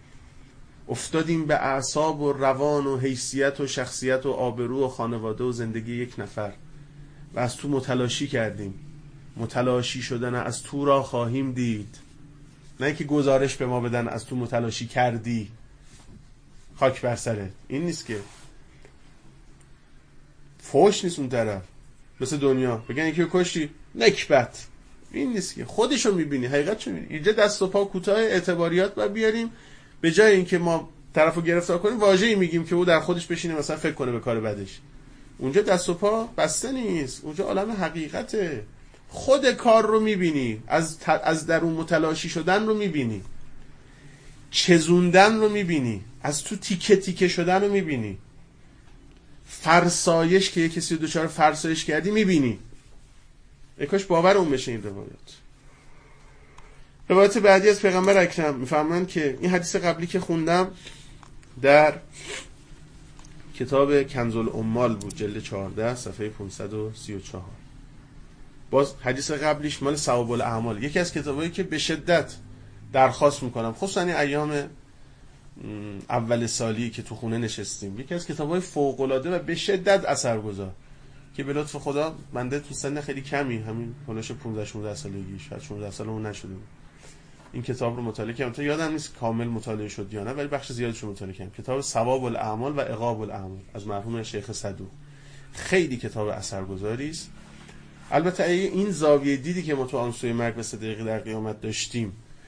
افتادیم به اعصاب و روان و حیثیت و شخصیت و آبرو و خانواده و زندگی یک نفر و از تو متلاشی کردیم. متلاشی شدن از تو را خواهیم دید، نه که گزارش به ما بدن از تو متلاشی کردی، خاک بر سرت. این نیست که، فوش نیست اون طرف، مثل دنیا بگن یکی کشتی نکبت، این نیست که، خودشو میبینی، حقیقتشو میبینی. اینجا دست و پا کوتاه اعتباریات باید بیاریم، به جای اینکه ما طرفو گرفتار کنیم واژه‌ای میگیم که او در خودش بشینه مثلا فکر کنه به کار بدش. اونجا دست و پا بسته نیست، اونجا عالم حقیقته. خود کار رو میبینی، از درون متلاشی شدن رو میبینی، چزوندن رو میبینی، از تو تیکه تیکه شدن رو میبینی، فرسایش که یک کسی رو دچار فرسایش کردی میبینی. کاش باور اون بشه این روایات. روایت بعدی از پیغمبر اکرم میفرمایند که این حدیث قبلی که خوندم در کتاب کنز العمال بود، جلد 14 صفحه 534. باز حدیث قبلیش مال ثواب الاعمال، یکی از کتابایی که به شدت درخواست میکنم، خصوصا این ایام اول سالی که تو خونه نشستیم، یکی از کتاب‌های فوق‌العاده و به شدت اثرگذار که به لطف خدا بنده تو سن خیلی کمی، همین پلوش 15 16 سالگی، شاید 16 سالمون نشده بود، این کتاب رو مطالعه کردم. تا یادم نیست کامل مطالعه شد یا نه، ولی بخش زیادش رو مطالعه کردم. کتاب ثواب الاعمال و عقاب الاعمال از مرحوم شیخ صدوق. خیلی کتاب اثرگذاری است. البته این زاویه دیدی که ما تو آن سوی مرگ و 3 دقیقه در قیامت داشتیم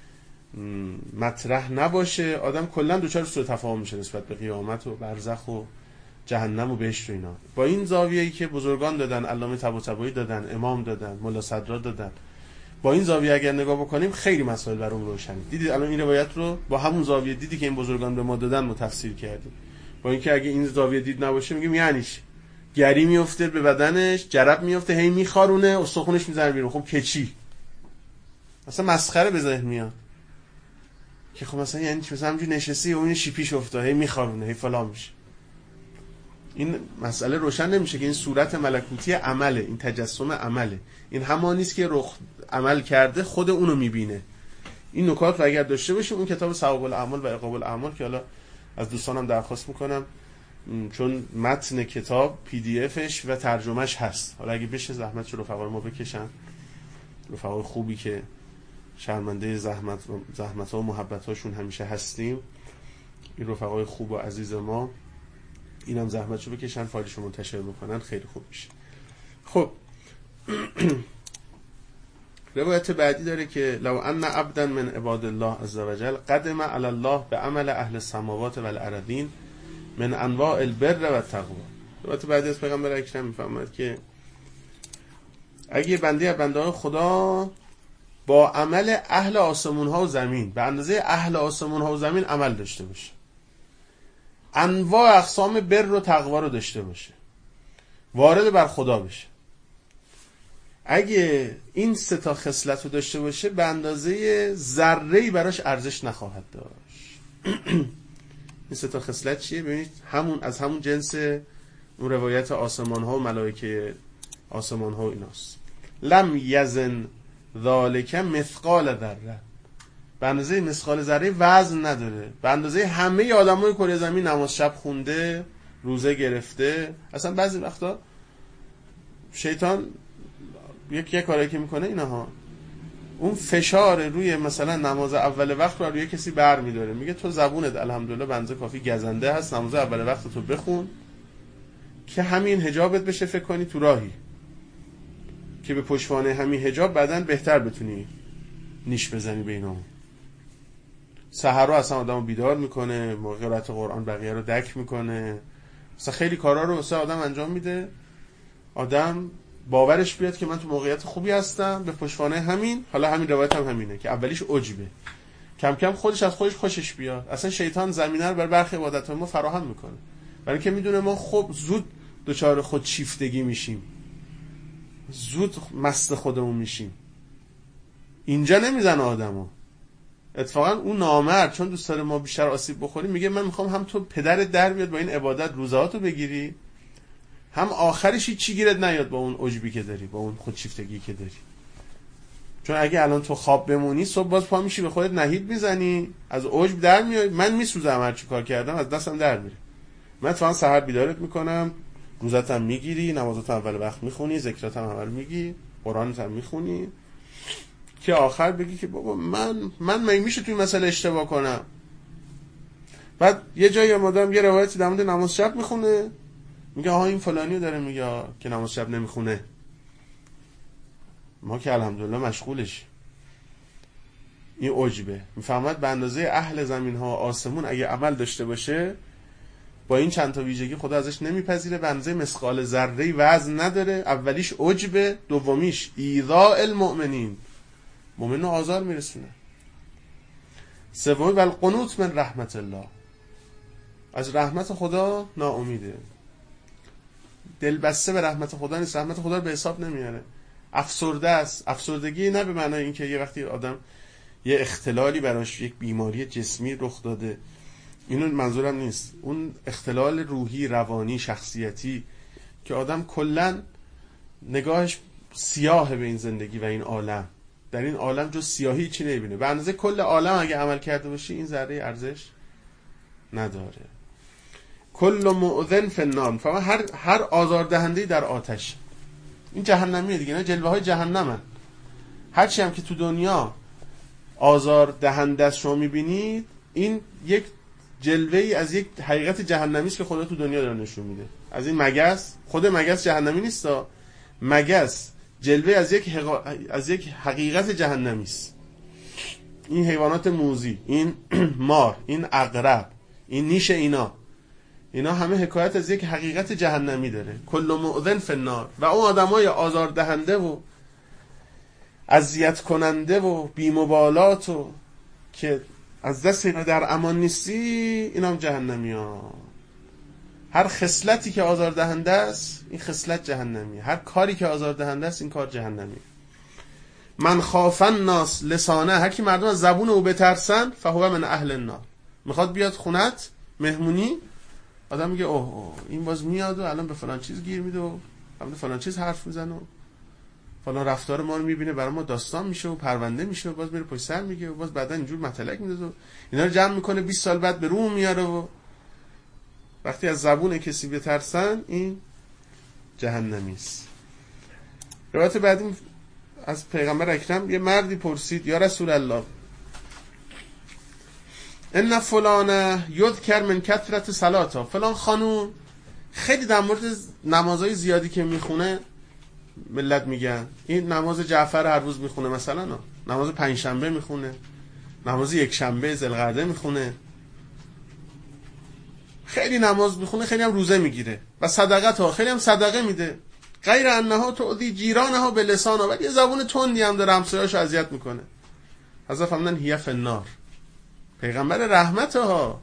مطرح نباشه، آدم کلا دچار سوء تفاهم میشه نسبت به قیامت و برزخ و جهنم و بهشت و اینا. با این زاویه‌ای که بزرگان دادن، علامه طباطبایی دادن، امام دادن، ملا صدرا دادن، با این زاویه اگر نگاه بکنیم خیلی مسائل برام روشنه. دیدید الان این روایت رو با همون زاویه دیدی که این بزرگان به ما دادن ما تفسیر کردیم. با اینکه اگه این زاویه دید نباشه میگیم یعنی چی؟ گری میفته به بدنش، جرب میفته، هی میخارونه، استخونش میزنه بیرون. خب که چی؟ اصلا مسخره به ذهن میاد که خب مثلا یعنی مثلا همینجوری نشستی و این شیپیش افتاد، هی میخارونه، هی فلان میشه. این مسئله روشن نمیشه که این صورت ملکوتی عمله، این تجسم عمله، این همانی است که رخ عمل کرده خود اونو میبینه. این نکات رو اگر داشته باشیم، اون کتاب ثواب الاعمال و عقاب الاعمال که حالا از دوستانم درخواست میکنم چون متن کتاب پی دی افش و ترجمهش هست، حالا اگه بشه زحمتش رو رفقای ما بکشن، رفقای خوبی که شرمنده زحمت ها و محبت هاشون همیشه هستیم، این رفقای خوب و عزیز ما اینم زحمتشو بکشن، فایلشو منتشر بکنن، خیلی خوب میشه. خب روایت بعدی داره که لو ان عبدا من عباد الله عز وجل قدم علی الله به عمل اهل السماوات والارضین من انواع البر و تقوا. روایت بعدی از پیغمبر اکرم میفرماید که اگه بنده از بنده های خدا با عمل اهل آسمون ها و زمین، به اندازه اهل آسمون ها و زمین عمل داشته باشه، انواع اقسام بر و تقوا رو داشته باشه، وارد بر خدا بشه، اگه این 3 تا خصلت رو داشته باشه به اندازه ذره‌ای براش ارزش نخواهد داشت. این 3 تا خصلت چیه؟ ببینید از همون جنس اون روایت آسمان ها و ملائکه آسمان ها و ایناست. لم یزن ذالک مثقال ذره، به اندازه مثقال ذره وزن نداره، به اندازه همه آدمای کره زمین نماز شب خونده، روزه گرفته. اصلا بعضی وقتا شیطان یک کاری که میکنه اینها، اون فشار روی مثلا نماز اول وقت رو روی کسی بر میداره، میگه تو زبونت الحمدلله بنده کافی گزنده هست، نماز اول وقت تو بخون که همین حجابت بشه، فکر کنی تو راهی که به پشتوانه همین حجاب بعدن بهتر بتونی نیش بزنی به اینا. سحر اصلا آدمو بیدار میکنه، موقع قرائت قرآن بقیه رو دک میکنه، مثلا خیلی کارا رو مثلا آدم انجام میده، آدم باورش بیاد که من تو موقعیت خوبی هستم به پشتوانه همین. حالا همین روایت هم همینه که اولیش عجبه، کم کم خودش از خودش خوشش بیاد. اصلا شیطان زمینه رو بر برخی عبادت ما فراهم میکنه، برای اینکه میدونه ما خب زود دچار خود شیفتگی میشیم، زود مست خودمون میشیم. اینجا نمیزنه آدمو. اتفاقا اون نامرد چون دوست داره ما بیشتر آسیب بخوریم، میگه من میخوام هم تو پدرت در بیاد با این عبادت روزهاتو بگیری، هم آخرش چی گیرت نیاد با اون عجبی که داری، با اون خودشیفتگی که داری. چون اگه الان تو خواب بمونی صبح باز پا میشی به خودت نهیب میزنی، از عجب در میای. من میسوزم هر چی کار کردم از دستم در میره. من اتفاقا سحر بیدارت میکنم، روزتم میگیری، نمازت اول وقت میخونی، ذکراتم اول میگی، قرآنت هم میخونی، که آخر بگی که بابا من میشه توی مسئله اشتباه کنم. بعد یه جایی آدم یه روایتی در مورد نماز شب میخونه، میگه آها این فلانیو داره میگه که نماز شب نمیخونه، ما که الحمدلله مشغولش. این عجبه. میفهمد به اندازه اهل زمین ها آسمون اگه عمل داشته باشه با این چند تا ویژگی خدا ازش نمیپذیره، به اندازه مثقال ذره وزن نداره. اولیش عجبه، دومیش ایذاء المؤمنین، مؤمن رو آزار میرسونه، سومی والقنوط من رحمت الله، از رحمت خدا ناامیده، دل بسته به رحمت خدا نیست، رحمت خدا رو به حساب نمیاره، افسرده است. افسردگی نه به معنای اینکه یه وقتی آدم یه اختلالی براش، یک بیماری جسمی رخ داده، اینو منظورم نیست، اون اختلال روحی، روانی، شخصیتی که آدم کلن نگاهش سیاهه به این زندگی و این عالم، در این عالم جز سیاهی چی نمیبینه. به اندازه کل عالم اگه عمل کرده باشی این ذره ارزش نداره. کل مؤذن فی النار، فهم هر آزاردهنده‌ای در آتش. این جهنمیه دیگه، نه جلوه های جهنمن. هرچی هم که تو دنیا آزاردهنده است شما میبینید، این یک جلوه‌ای از یک حقیقت جهنمی است که خدا تو دنیا داره نشون میده. از این مگس، خود مگس جهنمی نیستا، مگس جلوه از یک حقیقت جهنمی است. این حیوانات موذی، این مار، این عقرب، این نیش، اینا همه حکایت از یک حقیقت جهنمی داره. کل مؤذن فی النار. و اون آدمای آزاردهنده و اذیت کننده و بی‌مبالات و که از دست اینا در امان نیستی، اینا هم جهنمی ها. هر خصلتی که آزاردهنده است این خصلت جهنمیه، هر کاری که آزاردهنده است این کار جهنمیه. من خاف الناس لسانه، هر کی مردم از زبون او بترسن فهو من اهل النار. میخواد بیاد خونت مهمونی، آدم میگه اوه این باز میاد و الان به فلان چیز گیر میده و به فلان چیز حرف میزنه و فلان رفتار ما رو میبینه، برای ما داستان میشه و پرونده میشه و باز میره پشت سر میگه و باز بعدا اینجور مطلق میده و اینا رو جمع میکنه 20 سال بعد به روم میاره. و وقتی از زبون کسی بترسن این جهنمی است. روایت بعدی از پیغمبر اکرم، یه مردی پرسید یا رسول الله ان فلانه یذکر من کثرت صلاتا، فلان خانوم خیلی در مورد نمازهای زیادی که میخونه ملت میگن، این نماز جعفر هر روز میخونه، مثلا نماز پنجشنبه میخونه، نماز یک شنبه ذوالقعده میخونه، خیلی نماز میخونه، خیلی هم روزه میگیره و صدقه ها خیلی هم صدقه میده، غیر انها تؤذی جیرانها بلسانها، ولی یه زبون تندی هم داره همسایه‌اشو اذیت میکنه. حضرت فرمودن هی فی النار. پیغمبر رحمت ها،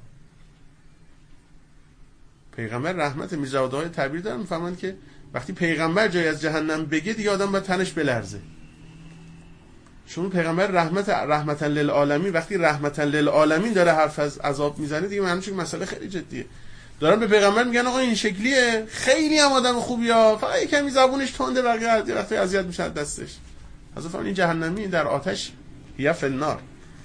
پیغمبر رحمت، میرزاوادهای تعبیر دارن میفهمن که وقتی پیغمبر جای از جهنم بگه دیگه آدم باید تنش بلرزه. چون پیغمبر رحمتا للعالمین، وقتی رحمتا للعالمین داره حرف از عذاب میزنه دیگه معنیش که مسئله خیلی جدیه. دارن به پیغمبر میگن آقا این شکلیه، خیلی هم آدم خوبیه، فقط کمی زبونش تنده، بقیه وقتی اذیت میشه دستش. حضرت این جهنمی در آتش، هی فی النار.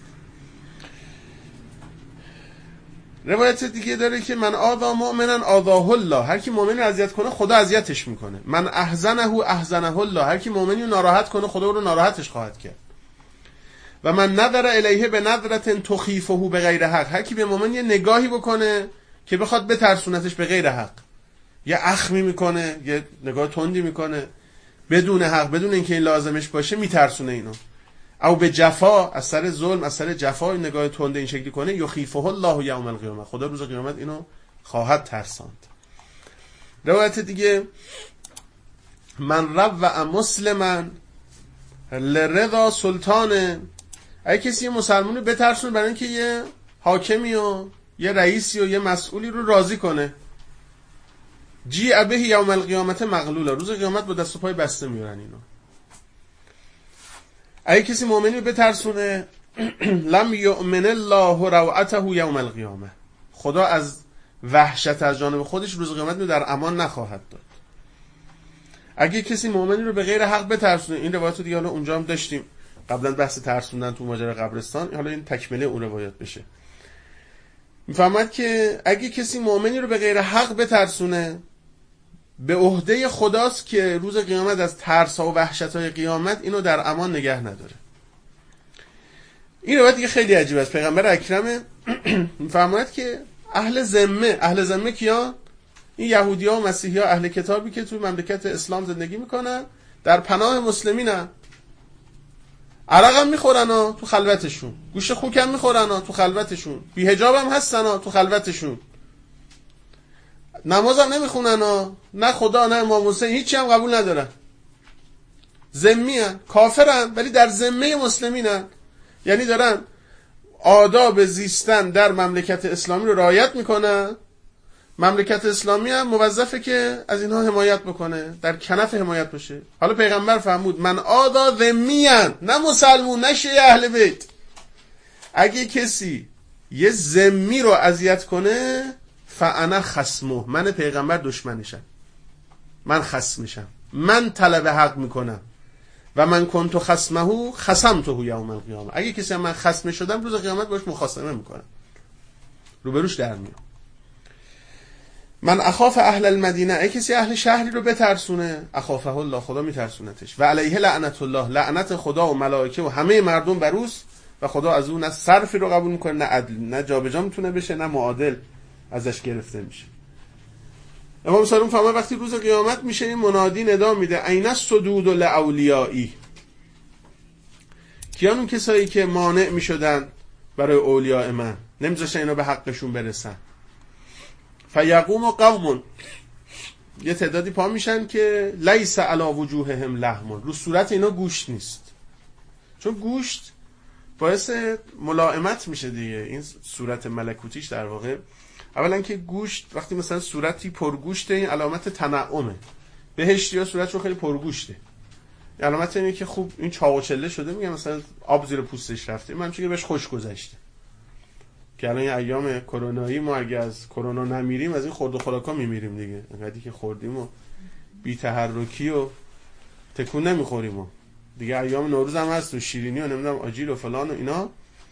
روایت دیگه داره که من آذا مؤمنا آذاه الله، هر کی مؤمن رو اذیت کنه خدا اذیتش میکنه. من احزنه احزنه الله، هر کی مؤمنی رو ناراحت کنه خدا رو ناراحتش خواهد کرد. و من نظر الیه به نظرت تخیفه به غیر حق، هر کی به مؤمن یه نگاهی بکنه که بخواد بترسونتش به غیر حق، یه اخمی میکنه، یه نگاه تندی میکنه بدون حق، بدون اینکه این لازمش باشه، میترسونه اینو. او به جفا، از سر ظلم، از سر جفا نگاه تنده این شکلی کنه، یخیفه الله یوم القیامه، خدا روز قیامت اینو خواهد ترساند. روایت دیگه من روع مسلما لرضا سلطان، اگه کسی یه مسلمانی بترسونه برای اینکه یه حاکمی و یه رئیسی و یه مسئولی رو راضی کنه، جیع به یوم القیامت مغلولا، روز قیامت با دست و پای بسته میارن اینو. اگه کسی مؤمنی بترسونه لم یؤمن الله روعته یوم القیامه، خدا از وحشت از جانب خودش روز قیامت رو در امان نخواهد داد. اگه کسی مؤمنی رو به غیر حق بترسونه، این روایت رو دیگه حالا اونجا هم داشتیم قبلا، بحث ترسوندن تو ماجرا قبرستان، حالا این تکمله اون روایت بشه. میفهمد که اگه کسی مؤمنی رو به غیر حق بترسونه، به عهده خداست که روز قیامت از ترس ها و وحشت های قیامت اینو در امان نگه نداره. این روایت دیگه خیلی عجیب است. پیغمبر اکرم میفرماید که اهل ذمه کیان؟ این یهودی ها و مسیحی ها، اهل کتابی که تو مملکت اسلام زندگی میکنن، در پناه مسلمینن، عرق هم میخورن ها تو خلوتشون، گوشت خوک هم میخورن ها تو خلوتشون، بی حجاب هم هستن ها تو خلوتشون، نماز هم نمیخونن ها، نه خدا نه امام حسین هیچی هم قبول ندارن، ذمی هن، کافرن، ولی در ذمه مسلمینن. یعنی دارن آداب زیستن در مملکت اسلامی رو رعایت میکنن، مملکت اسلامی هم موظفه که از اینها حمایت بکنه، در کنف حمایت باشه. حالا پیغمبر فرمود من آدا ذمیان، نه مسلمون نه شیعه اهل بیت، اگه کسی یه ذمی رو اذیت کنه فانا خصمه، من پیغمبر دشمنشم، من خصمشم، من طلب حق میکنم و من کنت خصمه خصمته یوم القیامه، اگه کسی من خصم شدم روز قیامت باش مخاصمه میکنم، روبروش در میام. من اخاف اهل المدینه، اگه کسی اهل شهری رو بترسونه، اخافه الله، خدا میترسونتش. و علیه لعنت الله، لعنت خدا و ملائکه و همه مردم بروز، و خدا از اون نه صرفی رو قبول میکنه، نه عدل، نه جابجا میتونه بشه، نه معادل ازش گرفته میشه. امام صادق فرمود وقتی روز قیامت میشه این منادی ندا میده این الصدود لاولیایی، کیان اون کسایی که مانع میشدن برای اولیاء من، نمیذاشتن اینا به حقشون برسن. فیقوم قوم، یه تعدادی پا میشن که لیس علی وجوههم لحم، رو صورت اینا گوشت نیست، چون گوشت باعث ملائمت میشه دیگه. این صورت ملکوتیش در واقع، اولا که گوشت وقتی مثلا صورتی پرگوشته این علامت تنعمه، بهشتی ها صورتشون خیلی پرگوشته، علامت اینه که خوب این چاق و چله شده، میگن مثلا آب زیر پوستش رفته، من چون که بهش خوش گذشته. که الان این ایام کرونایی ما اگه از کرونا نمیریم از این خورد و خوراکا میمیریم دیگه، انقدری که خوردیم و بی تحرکی و تکون نمیخوریم و دیگه. ایام نوروز هم هست و شیرینی و نمیدونم آجیل و فلان و اینا،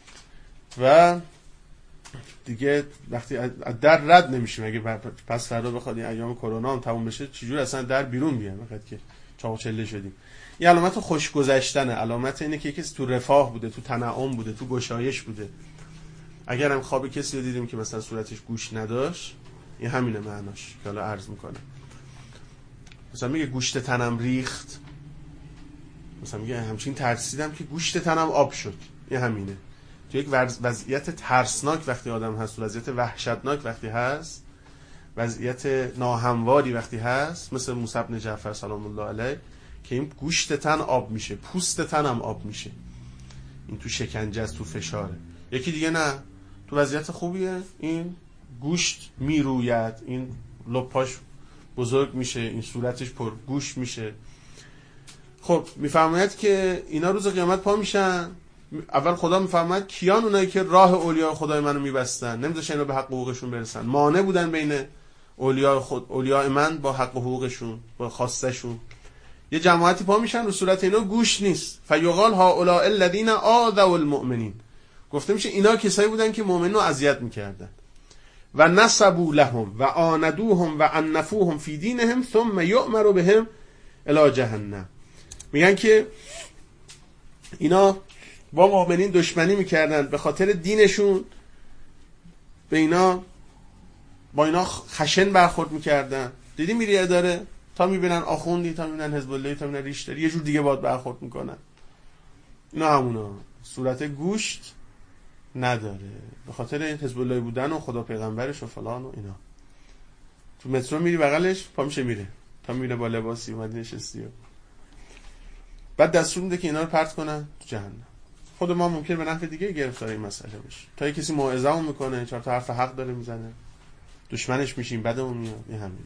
و دیگه وقتی از در رد نمیشیم. اگه پس فردا بخواد این ایام کرونا هم تموم بشه چجور اصلا در بیرون بیایم وقتی که چاق و چله شدیم. این علامت خوش گذشتنه، علامت اینه که کسی تو رفاه بوده، تو تنعم بوده، تو گشایش بوده. اگر هم خواب کسی رو دیدیم که مثلا صورتش گوشت نداشت، این همینه معناش که حالا عرض میکنه. مثلا میگه گوشت تنم ریخت، مثلا میگه همچین ترسیدم که گوشت تنم آب شد، این همینه. تو یک وضعیت ترسناک وقتی آدم هست، وضعیت وحشتناک وقتی هست، وضعیت ناهمواری وقتی هست، مثل موسی بن جعفر سلام الله علیه که این گوشت تن آب میشه، پوست تن هم آب میشه، این تو شکنجه است، تو فشاره. یکی دیگه نه، تو وضعیت خوبیه، این گوشت میروید، این لپاش بزرگ میشه، این صورتش پر گوشت میشه. خب میفرماید که اینا روز قیامت پا میشن. اول خدا میفرماید کیان اونایی که راه اولیاء خدای منو میبستن، نمیذاشتن اینا به حق حقوقشون برسن، مانع بودن بین اولیاء من با حق حقوقشون، با خواستشون. یه جماعتی پا میشن رو صورت اینا گوشت نیست. فیقال هؤلاء الذین آذوا المؤمنین، گفته میشه اینا کسایی بودن که مؤمنین رو اذیت میکردن. و نسبوا لهم و آندوهم و عنفوهم فی دینهم ثم یؤمر بهم الی جهنم. میگن که اینا با مؤمنین دشمنی میکردن به خاطر دینشون، به اینا با اینا خشن برخورد میکردن. دیدی میری اداره تا میبینن آخوندی، تا میبینن حزب الله، تا میبینن ریشتری، یه جور دیگه باید برخورد میکنن. اینا همونا صورت گوشت نداره به خاطر حزب الله بودن و خدا پیغمبرش و فلان و اینا. تو مترو میری بغلش پا میشه میره، تا میبینه با لباسی اومدی نشستی و بعد دستور میده که اینا رو پرت کنن تو جهنم. خود ما ممکنه به نحو دیگه گرفتار این مسئله بشه، تا کسی موعظه میکنه، چهار تا حرف حق داره میزنه، دشمنش میشیم، بعدمون میاد. این همینه.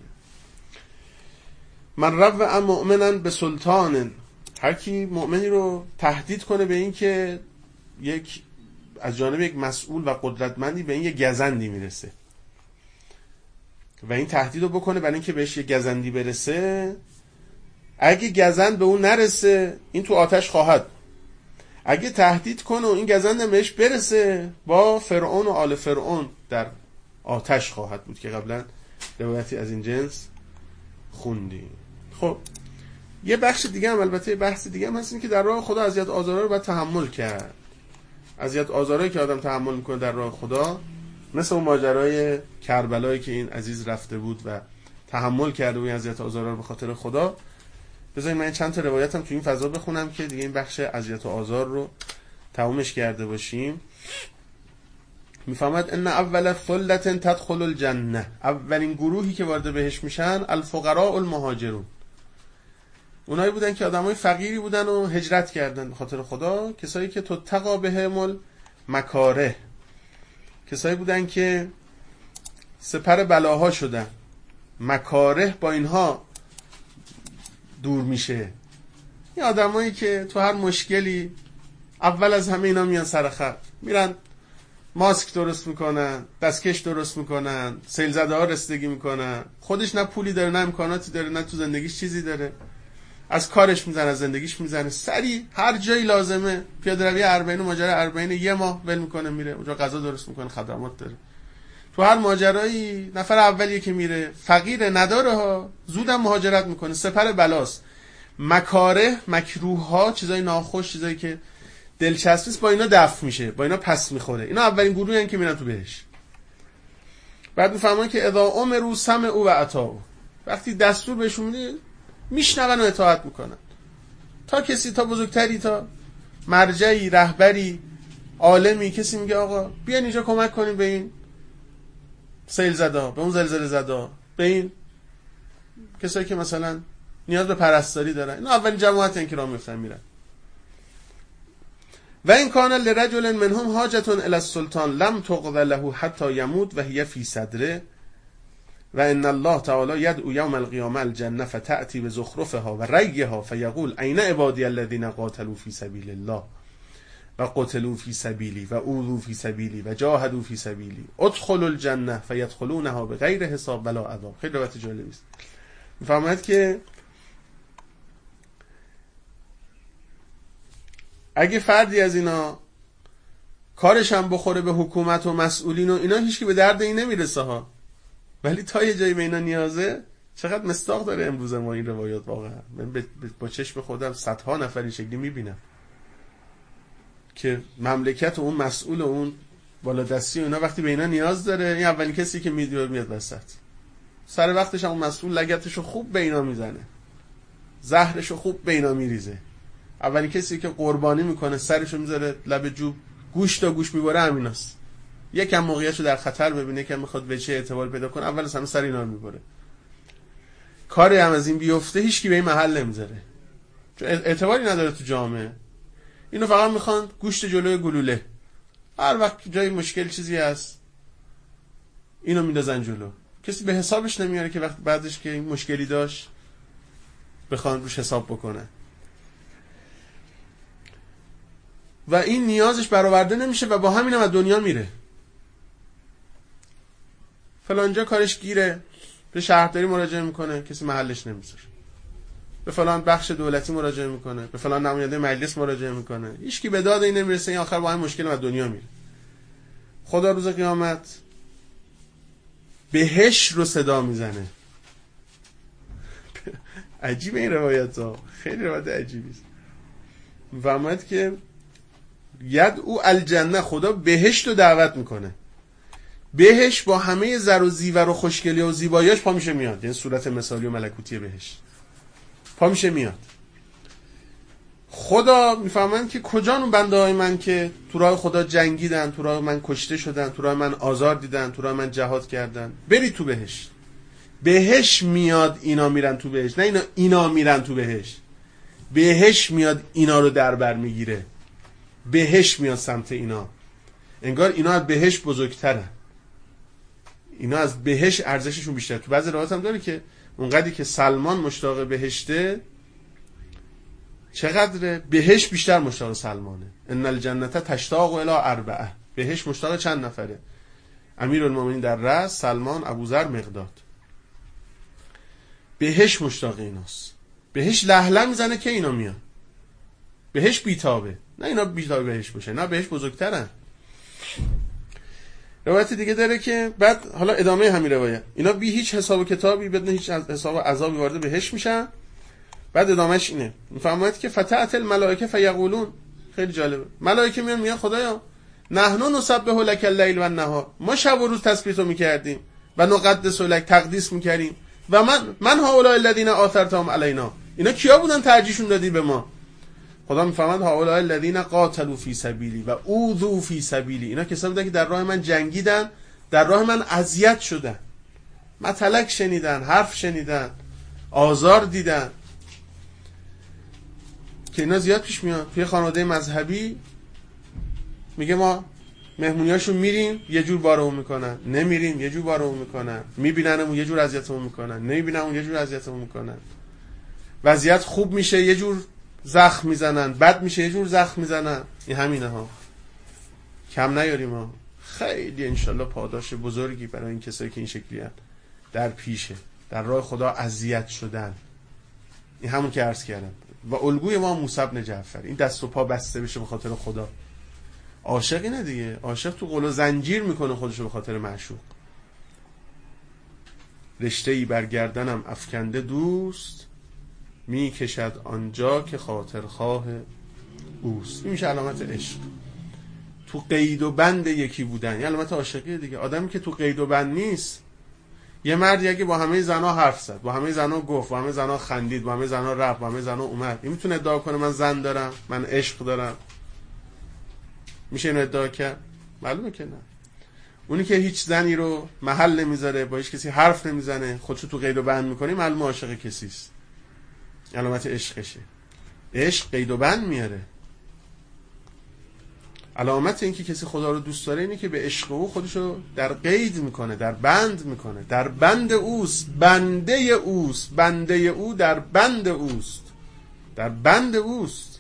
من رفع مؤمنا به سلطان، هر کی مؤمنی رو تهدید کنه به این که یک از جانب یک مسئول و قدرتمندی به این یک گزندی میرسه و این تهدید رو بکنه برای اینکه بهش یک گزندی برسه، اگه گزند به اون نرسه این تو آتش خواهد. اگه تهدید کنه و این گزند بهش برسه، با فرعون و آل فرعون در آتش خواهد بود که قبلا روایتی از این جنس خوندیم. خب یه بخش دیگه هم، البته بحث دیگه هم هست، این که در راه خدا اذیت آزارا رو باید تحمل کرد. اذیت آزارایی که آدم تحمل میکنه در راه خدا، مثل اون ماجرای کربلایی که این عزیز رفته بود و تحمل کرده و این اذیت آزارا رو به خاطر خدا. بذارید من چند تا روایتم تو این فضا بخونم که دیگه این بخش اذیت و آزار رو تمومش کرده باشیم. میفهمد ان اول ثلة تدخل الجنه، اولین گروهی که وارد بهش میشن الفقراء المهاجرون، اونایی بودن که آدمای فقیری بودن و هجرت کردن به خاطر خدا، کسایی که تتقا بهم المکاره، کسایی بودن که سپر بلاها شدن، مکاره با اینها دور میشه. این آدمایی که تو هر مشکلی اول از همه اینا میان سر خط، میرن ماسک درست میکنن، دستکش درست میکنن، سیل زده ها رسیدگی میکنن، خودش نه پولی داره، نه امکاناتی داره، نه تو زندگیش چیزی داره، از کارش میزنه، از زندگیش میزنه، سری هر جایی لازمه پیاده روی 40 ماجرا 40 یه ماه ول میکنه میره اونجا، غذا درست میکنه، خدمات داره. تو هر ماجرایی نفر اولیه که میره، فقیره، نداره ها، زودم مهاجرت میکنه، سپر بلاست. مکاره، مکروه ها، چیزای ناخوش، چیزایی که دلچسب نیست، با اینا دفع میشه، با اینا پس میخوره. اینا اولین گروهی هستن که میرن تو بهشت. بعد میفهمن که اذا امروا سمعوا و اطاعوا، وقتی دستور بهشون میده میشنون و اطاعت میکنن. تا کسی، تا بزرگتری، تا مرجعی، رهبری، عالمی، کسی میگه آقا بیاین اینجا کمک کنین به این سیل زدا، به اون زلزله زدا، به این کسایی که مثلا نیاز به پرستاری دارن، اینا اولین جماعت این که راه میفتن میرن. و این کان لرجل منهم حاجة الی السلطان لم تقض له حتی یموت و هی فی صدره و ان الله تعالی یدعو یوم القیامه الجنه فتأتی بزخرفها و ریها فیقول این عبادی الذین قاتلوا فی سبیل الله و قتلوا فی سبیلی و اوذوا فی سبیلی و جاهدوا فی سبیلی ادخلوا الجنه فیدخلونها بغیر حساب ولا عذاب. خیلی روایت جالبی است. میفهمید که اگه فردی از اینا کارش هم بخوره به حکومت و مسئولین و اینا، هیچ کی به درد این نمیرسه ها، ولی تا یه جایی به اینا نیازه. چقدر مصداق داره امروز ما این روایات. واقعا من با چشم خودم صدها نفر این شکلی میبینم که مملکت و اون مسئول و اون بالادستی و اینا وقتی به اینا نیاز داره، این اولین کسی که میاد وسط. سر وقتش هم اون مسئول لگتشو خوب به اینا میزنه، زهرشو خوب به اینا میریزه. اولین کسی که قربانی میکنه، سرشو میذاره لب جوب، گوش تا گوش میبره، همیناست. یکم موقعیتشو در خطر ببینه که میخواد به چه اعتبار پیدا کنه، اول از همه سر اینا رو میبره. کاری هم از این بیفته هیچکی به این محل نمیذاره، چون اعتباری نداره تو جامعه. اینو فقط میخوان گوشت جلوی گلوله. هر وقت جای مشکل چیزی هست اینو میندازن جلو. کسی به حسابش نمیاره که وقت بعدش که این مشکلی داشت بخوان روش حساب بکنه و این نیازش برآورده نمیشه و با همین هم از دنیا میره. فلانجا کارش گیره، به شهرداری مراجعه میکنه، کسی محلش نمیذاره. به فلان بخش دولتی مراجعه میکنه، به فلان نماینده مجلس مراجعه میکنه، هیچکی به داد این نمیرسه. این آخر با همین مشکل از دنیا میره. خدا روز قیامت بهشت رو صدا میزنه. عجیبه این روایت ها، خیلی روایت عجیبی است. فهمید که یدعو الجنه، خدا بهشت رو دعوت میکنه. بهشت با همه زر و زیور و خوشگلی و زیباییاش پا میشه میاد، یعنی صورت مثالی و ملکوتی بهشت پا میشه میاد. خدا میفهمن که کجا اون بنده های من که تو راه خدا جنگیدن، تو راه من کشته شدن، تو راه من آزار دیدن، تو راه من جهاد کردن، برید تو بهشت. بهشت میاد اینا میرن تو بهشت، نه اینا میرن تو بهشت. بهشت میاد اینا رو در بر میگیره، بهشت میاد سمت اینا. انگار اینا از بهشت بزرگترن، اینا از بهشت ارزششون بیشتر. تو بعضی روایات هم داره که اونقدری که سلمان مشتاق بهشته، چقدر بهشت بیشتر مشتاق سلمانه. ان الجنه تشتاق الی 4، بهشت مشتاق چند نفره؟ امیرالمومنین در رأس، سلمان، ابوذر، مقداد. بهشت مشتاق ایناست. بهشت لهله میزنه که اینا میان. بهشت بیتابه، نه اینا بیتابه بهشت باشه، نه بهشت بزرگترن. روایت دیگه داره که بعد حالا ادامه همین روایت، اینا بی هیچ حساب و کتابی، بدون هیچ حساب و عذابی وارد بهشت میشن. بعد ادامهش اینه، میفهمید که فتأت الملائکه فیقولون، خیلی جالبه، ملائکه میان خدایا نحن نسبح لک اللیل و النهار، ما شب و روز تسبیح تو میکردیم و نقدس لک، تقدیس میکردیم. و من هؤلاء الذین آثرتهم علینا، اینا کیا بودن ترجیحشون دادی به ما؟ خدا میفهمد هؤلاء الذین قاتلوا فی سبیلی و اوذوا فی سبیلی، اینا کسایی بودن که در راه من جنگیدن، در راه من اذیت شدن، مطلق شنیدن، حرف شنیدن، آزار دیدن. که اینا زیاد پیش میاد توی خانواده مذهبی. میگه ما مهمونیاشون میریم یه جور بارمون میکنن، نمیریم یه جور بارمون میکنن، میبیننمون یه جور اذیتمون میکنن، نمیبیننمون یه جور اذیتمون میکنن. وضعیت خوب میشه یه جور زخم میزنن، بد میشه یه جور زخم میزنن. این همینه ها، کم نیاریم ها. خیلی انشالله پاداش بزرگی برای این کسایی که این شکلی هست در پیشه، در راه خدا اذیت شدن، این همون که عرض کردم. و الگوی ما موسی بن جعفر، این دست و پا بسته بشه به خاطر خدا. عاشق اینه دیگه، عاشق تو قل و زنجیر میکنه خودشو به خاطر معشوق. رشته‌ای بر گردنم افکنده دوست، میکشد آنجا که خاطرخواه اوست. این میشه علامت عشق. تو قید و بند یکی بودن، یه علامت عاشقیه دیگه. آدمی که تو قید و بند نیست، یه مردی اگه با همه زنا حرف زد، با همه زنا گفت، با همه زنا خندید، با همه زنا رفت، با همه زنا اومد، این میتونه ادعا کنه من زن دارم، من عشق دارم؟ میشه اینو ادعا کرد؟ معلومه که نه. اونی که هیچ زنی رو محل نمیذاره، با هیچ کسی حرف نمیزنه، خودشو تو قید و بند میکنه، معلومه عاشق کسیست. علامت عشقشه. عشق قید و بند میاره. علامت این که کسی خدا رو دوست داره اینه که به عشق او خودشو در قید میکنه، در بند میکنه. در بند اوست، بنده اوست، بنده او در بند اوست، در بند اوست.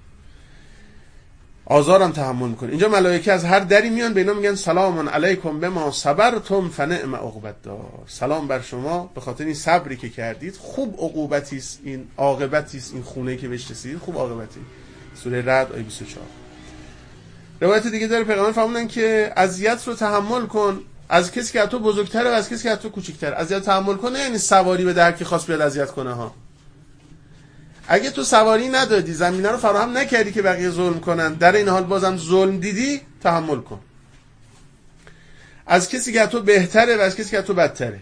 آزارم تحمل میکنه. اینجا ملائکه از هر دری میان، به اینا میگن سلام علیکم بما صبرتم فنعم عقبت دار. سلام بر شما به خاطر این صبری که کردید، خوب عقوبتی است، این عاقبتی است، این خونه که بهش رسیدید خوب عاقبتی. سوره رعد آیه 24. روایت دیگه داره پیغمبر فرمودن که اذیت رو تحمل کن از کسی که از تو بزرگتره و از کسی که از تو کوچیک‌تره. اذیت تحمل کن یعنی سواری به در که خواست بیاد اذیت کنه ها. اگه تو سواری ندادی، زمینه رو فراهم نکردی که بقیه ظلم کنن، در این حال بازم ظلم دیدی، تحمل کن. از کسی که از تو بهتره و از کسی که از تو بدتره،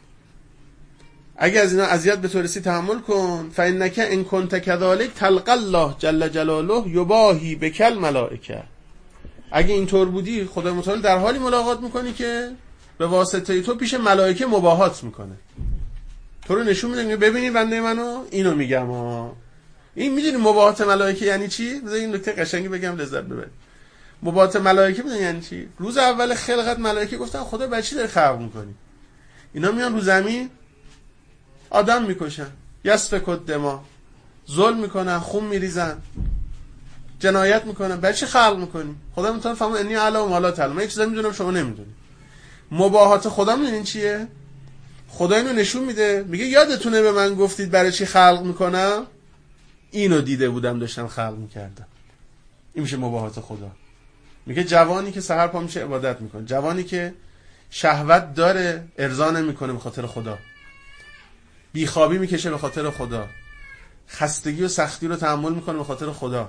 اگه از اینا اذیت به تو رسید تحمل کن. فإنک ان کنت کذالک تلقى الله جل جلاله یباهی بکل ملائکه. اگه اینطور بودی، خدای متعال در حالی ملاقات میکنی که به واسطه تو پیش ملائکه مباهات میکنه. تو رو نشون میده ببینی بنده منو، اینو میگم ها. این میدونی مباهات ملائکه یعنی چی؟ بذار این نکته قشنگی بگم لذت ببر. مباهات ملائکه میدونی یعنی چی؟ روز اول خلقت ملائکه گفتن خدا برای چی داری خلق میکنی؟ اینا میان رو زمین آدم میکشن، یسفک الدماء، ظلم میکنن، خون میریزن، جنایت میکنن. برای چی خلق میکنی؟ خدا میتونه فهمه انی اعلم ما لا تعلمون. من چیزا میدونم شما نمیدونی. مباهات خدا میدونین چیه؟ خدا اینو نشون میده، میگه یادتونه به من گفتید برای چی خلق میکنم؟ اینو دیده بودم داشتم خلق میکردم. این میشه مباهات خدا. میگه جوانی که سحر پا میشه عبادت میکنه، جوانی که شهوت داره ارضا نمیکنه به خاطر خدا، بیخوابی میکشه به خاطر خدا، خستگی و سختی رو تحمل میکنه به خاطر خدا،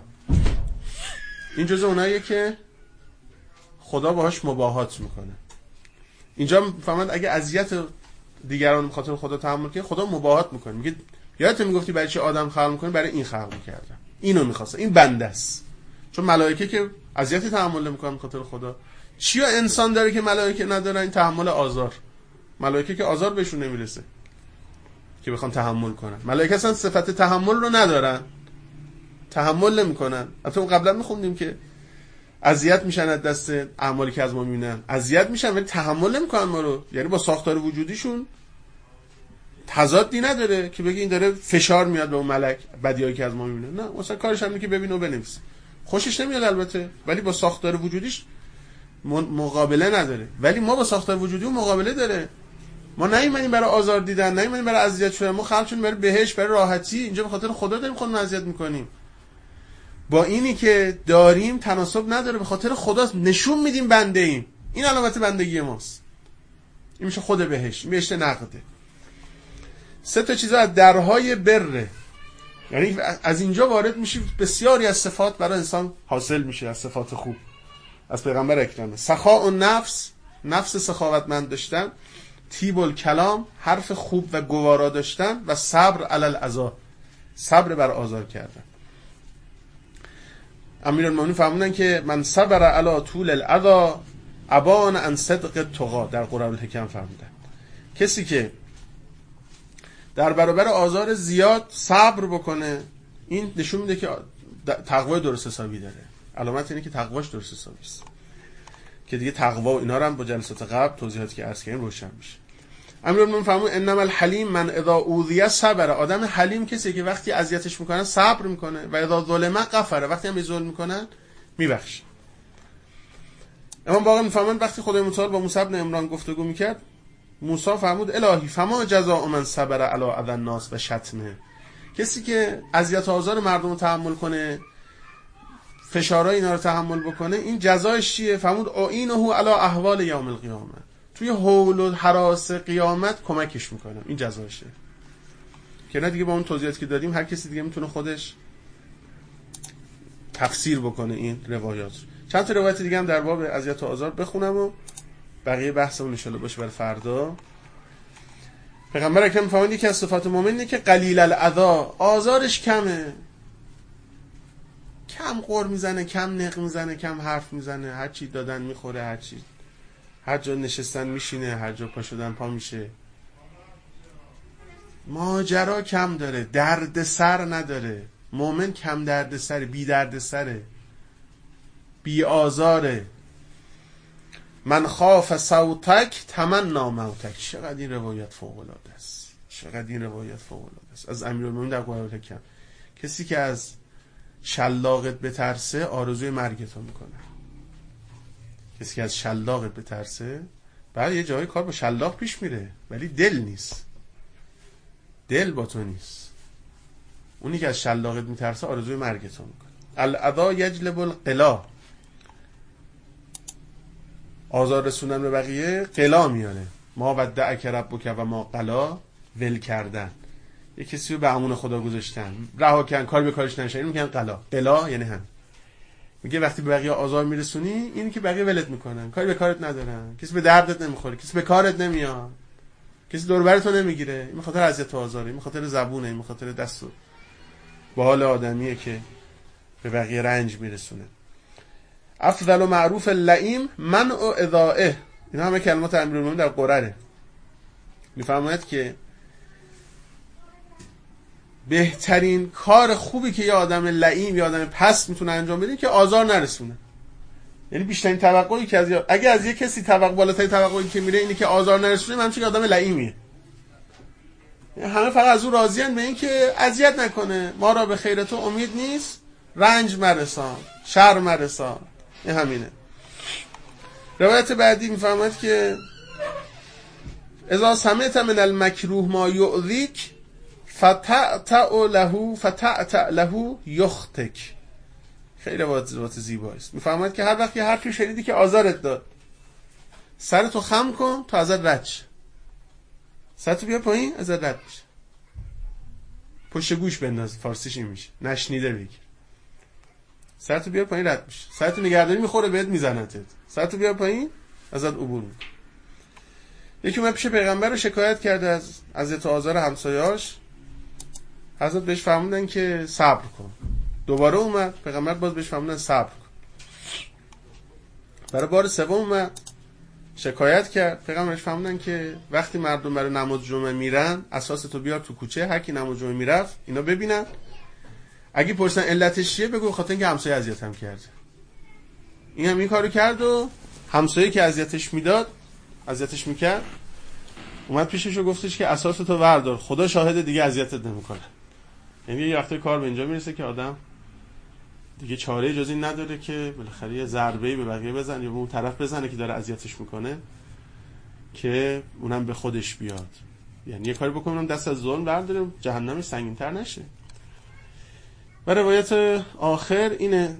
این جزء اوناییه که خدا باهاش مباهات میکنه. اینجا فهمند اگه اذیت دیگران به خاطر خدا تحمل کنه، خدا مباهات میکنه. میگه یادت میگفتی برای چی آدم خلق میکنه؟ برای این خلق میکردم، اینو میخواسته، این بنده است. چون ملائکه که اذیتی تحمل نمیکنن به خاطر خدا. چیا انسان داره که ملائکه ندارن؟ این تحمل آزار. ملائکه که آزار بهشون نمیرسه که بخوان تحمل کنن. ملائکه اصلا صفت تحمل رو ندارن، تحمل نمیکنن. البته قبلا میخوندیم که اذیت میشن از دست اعمالی که از ما میبینن، اذیت میشن ولی تحمل نمیکنن ما رو. یعنی با ساختار وجودیشون تضادی نداره که بگی این داره فشار میاد به اون ملک بدیایی که از ما میبینه. نه، مثلا کارش همینه که ببینه و بنویسه. خوشش نمیاد البته، ولی با ساختار وجودیش مقابله نداره. ولی ما با ساختار وجودی اون مقابله داره. ما نیومدیم برای آزار دیدن، نیومدیم برای اذیت شدن، ما خلق شدیم برای بهشت، برای راحتی. اینجا به خاطر خدا داریم خودمون اذیت میکنیم. با اینی که داریم تناسب نداره، به خاطر خدا نشون میدیم بنده ایم. این علامت بندگی ماست. این میشه خود بهشت، این بهشت نقده. 3 تا چیزا از درهای بره، یعنی از اینجا وارد میشی، بسیاری از صفات برای انسان حاصل میشه، از صفات خوب از پیغمبر اکرامه. سخاء النفس، نفس سخاوتمند داشتن، طیب الکلام، حرف خوب و گوارا داشتن، و صبر علی الاذی، صبر بر آزار کردن. امیرالمومنین فرمودن که من صبر علی طول الاذی ابان عن صدق التقی، در قرآن الحکم فرمودن کسی که در برابر آزار زیاد صبر بکنه، این نشون میده که تقوای درست حسابی داره. علامت اینه که تقواش درست حسابی است، که دیگه تقوا و اینا رو هم با جلسات قبل توضیحاتی که عرض کردیم روشن میشه. امیرالمومنین فرمود انما الحلیم من اذا اوذی صبر. آدم حلیم کسی که وقتی اذیتش میکنن صبر میکنه، و اذا ظلم غفر، وقتی هم ظلم میکنن میبخشه. امام باقر میفهمند وقتی خدای متعال با موسی بن عمران گفتگو میکرد، موسی فرمود الهی فما جزاء من صبر علی اذی الناس و شتمه. کسی که اذیت و آزار مردم رو تحمل کنه، فشارهای اینا رو تحمل بکنه، این جزایش چیه؟ فرمود اعینه علی احوال یوم القیامه، توی حول و هراس قیامت کمکش میکنم، این جزایشه. که نه دیگه با اون توضیحاتی که دادیم هر کسی دیگه میتونه خودش تفسیر بکنه این روایات. چند تا روایت دیگه هم در باب اذیت و آزار بخونم و بقیه بحثمون ان شاءالله باشه برای فردا. پیغمبر اکرم فرمود که از صفات مؤمن اینه که قلیل الاذا، آزارش کمه، کم قر میزنه، کم نق میزنه، کم حرف میزنه، هر چی دادن میخوره، هر چی، هر جا نشستن میشینه، هر جا پا شدن پا میشه، ماجرا کم داره، درد سر نداره. مؤمن کم درد سر، بی درد سره، بی آزاره. من خاف صوتک تمنا موتک. چقدر این روایت فوق العاده است، چقدر این روایت فوق العاده است. از امیرالمومنین در قرآن حکم، کسی که از شلاقت بترسه آرزوی مرگتو میکنه. کسی که از شلاقت بترسه، بعد یه جای کار با شلاق پیش میره ولی دل نیست، دل با تو نیست. اونی که از شلاقت میترسه آرزوی مرگتو میکنه. الاذا یجلب القلا، آزار رسوندن به بقیه قلا میاره. ما ودعک ربک و ما قلا، ول کردن، یه کسی رو به امان خدا گذاشتن، رها کردن، کار به کارش نشه، این میگن قلا. قلا یعنی هم میگه وقتی به بقیه آزار میرسونی، اینی که بقیه ولت میکنن، کاری به کارت ندارن، کسی به دردت نمیخوره، کسی به کارت نمیاد، کسی دور و برت رو نمیگیره. این خاطر اذیت و آزاره، این خاطر زبونه، این خاطر دست و بال آدمیه که به بقیه رنج میرسونه. افضل و معروف اللئیم منع و اضاعه، این همه کلمات امیرالمومنین در قرآنه. میفرماید که بهترین کار خوبی که یه آدم لئیم، یه آدم پست میتونه انجام بده که آزار نرسونه. یعنی بیشترین توقعی که اگه از یه کسی بالاترین توقعی که میره اینه که آزار نرسونه، من چون آدم لئیمیه. همه فقط از اون راضیان به این که اذیت نکنه، ما را به خیر تو امید نیست، رنج مرسان، شر مرسان. این همینه. روایت بعدی میفرماید که اذا سمعت من المکروه ما یؤذیک فتعتع له یختک. خیلی روایت زیبایی است. میفرماید که هر وقت یه حرفی شنیدی که آزارت داد، سرتو خم کن تا ازت رد شه. سرتو بیا پایین ازت رد میشه. پشت گوش بنداز، فارسیش این میشه، نشنیده بگیر. سرتو بیا پایین رد میشه. سرتو نگهداری میخوره بهت میزنتت. سرتو بیا پایین ازت عبور میکنه. یکی اومد پیش پیغمبر رو شکایت کرده از اذیت و آزار همسایه‌اش. حضرت بهش فرمودن که صبر کن. دوباره اومد پیغمبر باز بهش فرمودن صبر کن. برای بار سوم اومد شکایت کرد. پیغمبرش فرمودن که وقتی مردم برای نماز جمعه میرن، اساس تو بیار تو کوچه، هر کی نماز جمعه میرفت اینا ببینن. اگه پرسن علتش چیه بگو خاطر اینکه همسایه اذیتم کرده. این هم این کارو کرد و همسایه که اذیتش میکرد اومد پیشش و گفتش که اساس تو وردار، خدا شاهد، دیگه اذیتت نمیکنه. یعنی یه وقتی کار به اینجا میرسه که آدم دیگه چاره جز این نداره که بالاخره یه ضربه‌ای به بقیه بزنه یا به اون طرف بزنه که داره اذیتش میکنه که اونم به خودش بیاد. یعنی یه کاری بکنم دست از ظلم برداره، جهنمش سنگین‌تر نشه. و روایت آخر اینه،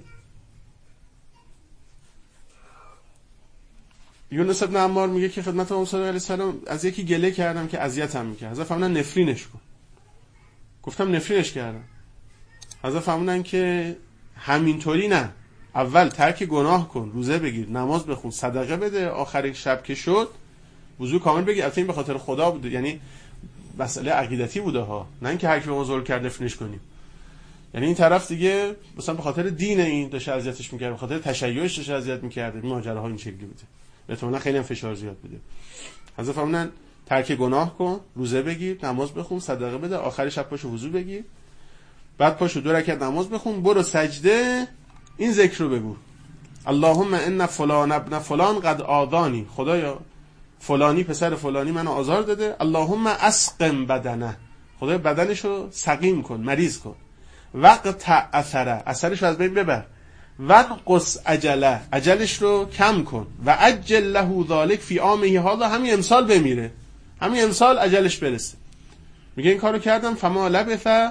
یونس ابن عمار میگه که خدمت امام صادق علیه السلام از یکی گله کردم که اذیتم میکرد. حضرت فرمودن نفرینش کن. گفتم نفرینش کردم. حضرت فرمودن که همینطوری نه، اول ترک گناه کن، روزه بگیر، نماز بخون، صدقه بده، آخر شب که شد وضو کامل بگیر. البته این به خاطر خدا بوده، یعنی مسئله عقیدتی بوده ها، نه اینکه هر کی به ما ظلم کرد نفرینش کنیم. یعنی این طرف دیگه مثلا به خاطر دین این داشت اذیتش میکرد، به خاطر تشیعش داشت اذیت میکرد. این ماجراها این شکلی بوده، احتمالاً خیلی هم فشار زیاد بوده. حضرت فرمودن ترک گناه کن، روزه بگیر، نماز بخون، صدقه بده، آخر شب پاشو وضو بگیر، بعد پاشو 2 رکعت نماز بخون، برو سجده، این ذکر رو بگو: اللهم ان فلان ابن فلان قد آذانی، خدایا فلانی پسر فلانی منو آزار داده، اللهم اسقم بدنه، خدایا بدنشو سقیم کن، مریض کن، وقت اثرش رو از بین ببر، وانقص اجله، اجلش رو کم کن، و عجل له ذلک فی عامه هذا، همین امسال بمیره، همین امسال اجلش برسه. میگه این کارو کردم، فما لبث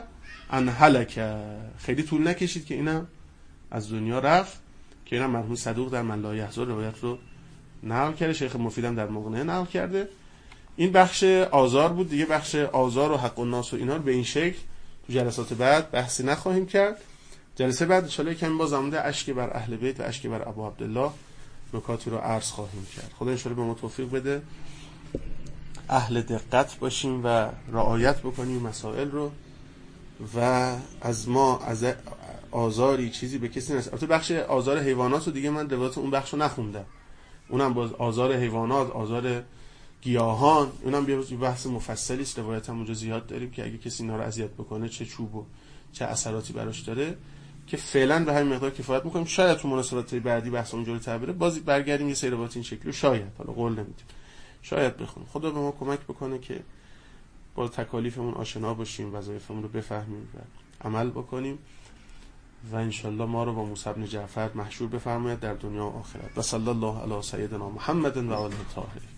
ان هلک، خیلی طول نکشید که اینم از دنیا رفت، که اینم مرحوم صدوق در من لا یحزن روایت رو نقل کرده، شیخ مفیدم در مغنیه نقل کرده. این بخش آزار بود دیگه. بخش آزار و حق الناس و اینا رو به این شکل تو جلسات بعد بحثی نخواهیم کرد. جلسه بعد ان شاء الله کمی باز آمده اشک بر اهل بیت و اشک بر ابو عبدالله نکاتی رو عرض خواهیم کرد. خدا ان شاء الله به ما توفیق بده اهل دقت باشیم و رعایت بکنیم مسائل رو و از ما از آزاری چیزی به کسی نرسه. البته بخش آزار حیوانات رو دیگه من روایت اون بخش رو نخوندم، اونم باز آزار حیوانات، آزار گیاهان، اونم بیا بحث مفصلی است، روایت هم اونجا زیاد داریم که اگه کسی اینا رو اذیت بکنه چه چوب و چه اثراتی براش داره، که فعلا به همین مقدار کفایت می‌کنیم. شاید تو مناسبات بعدی بحث اونجوری تعبیره باز برگردیم یه سری روایت این شکلی، شاید، حالا قول نمیدیم، شاید بخونیم. خدا به ما کمک بکنه که با تکالیفمون آشنا باشیم، وظایفمون رو بفهمیم و عمل بکنیم و انشالله ما رو با موسی بن جعفر محشور بفرماید در دنیا و آخرت. و صلی الله علی سیدنا محمد و آله الطاهرین.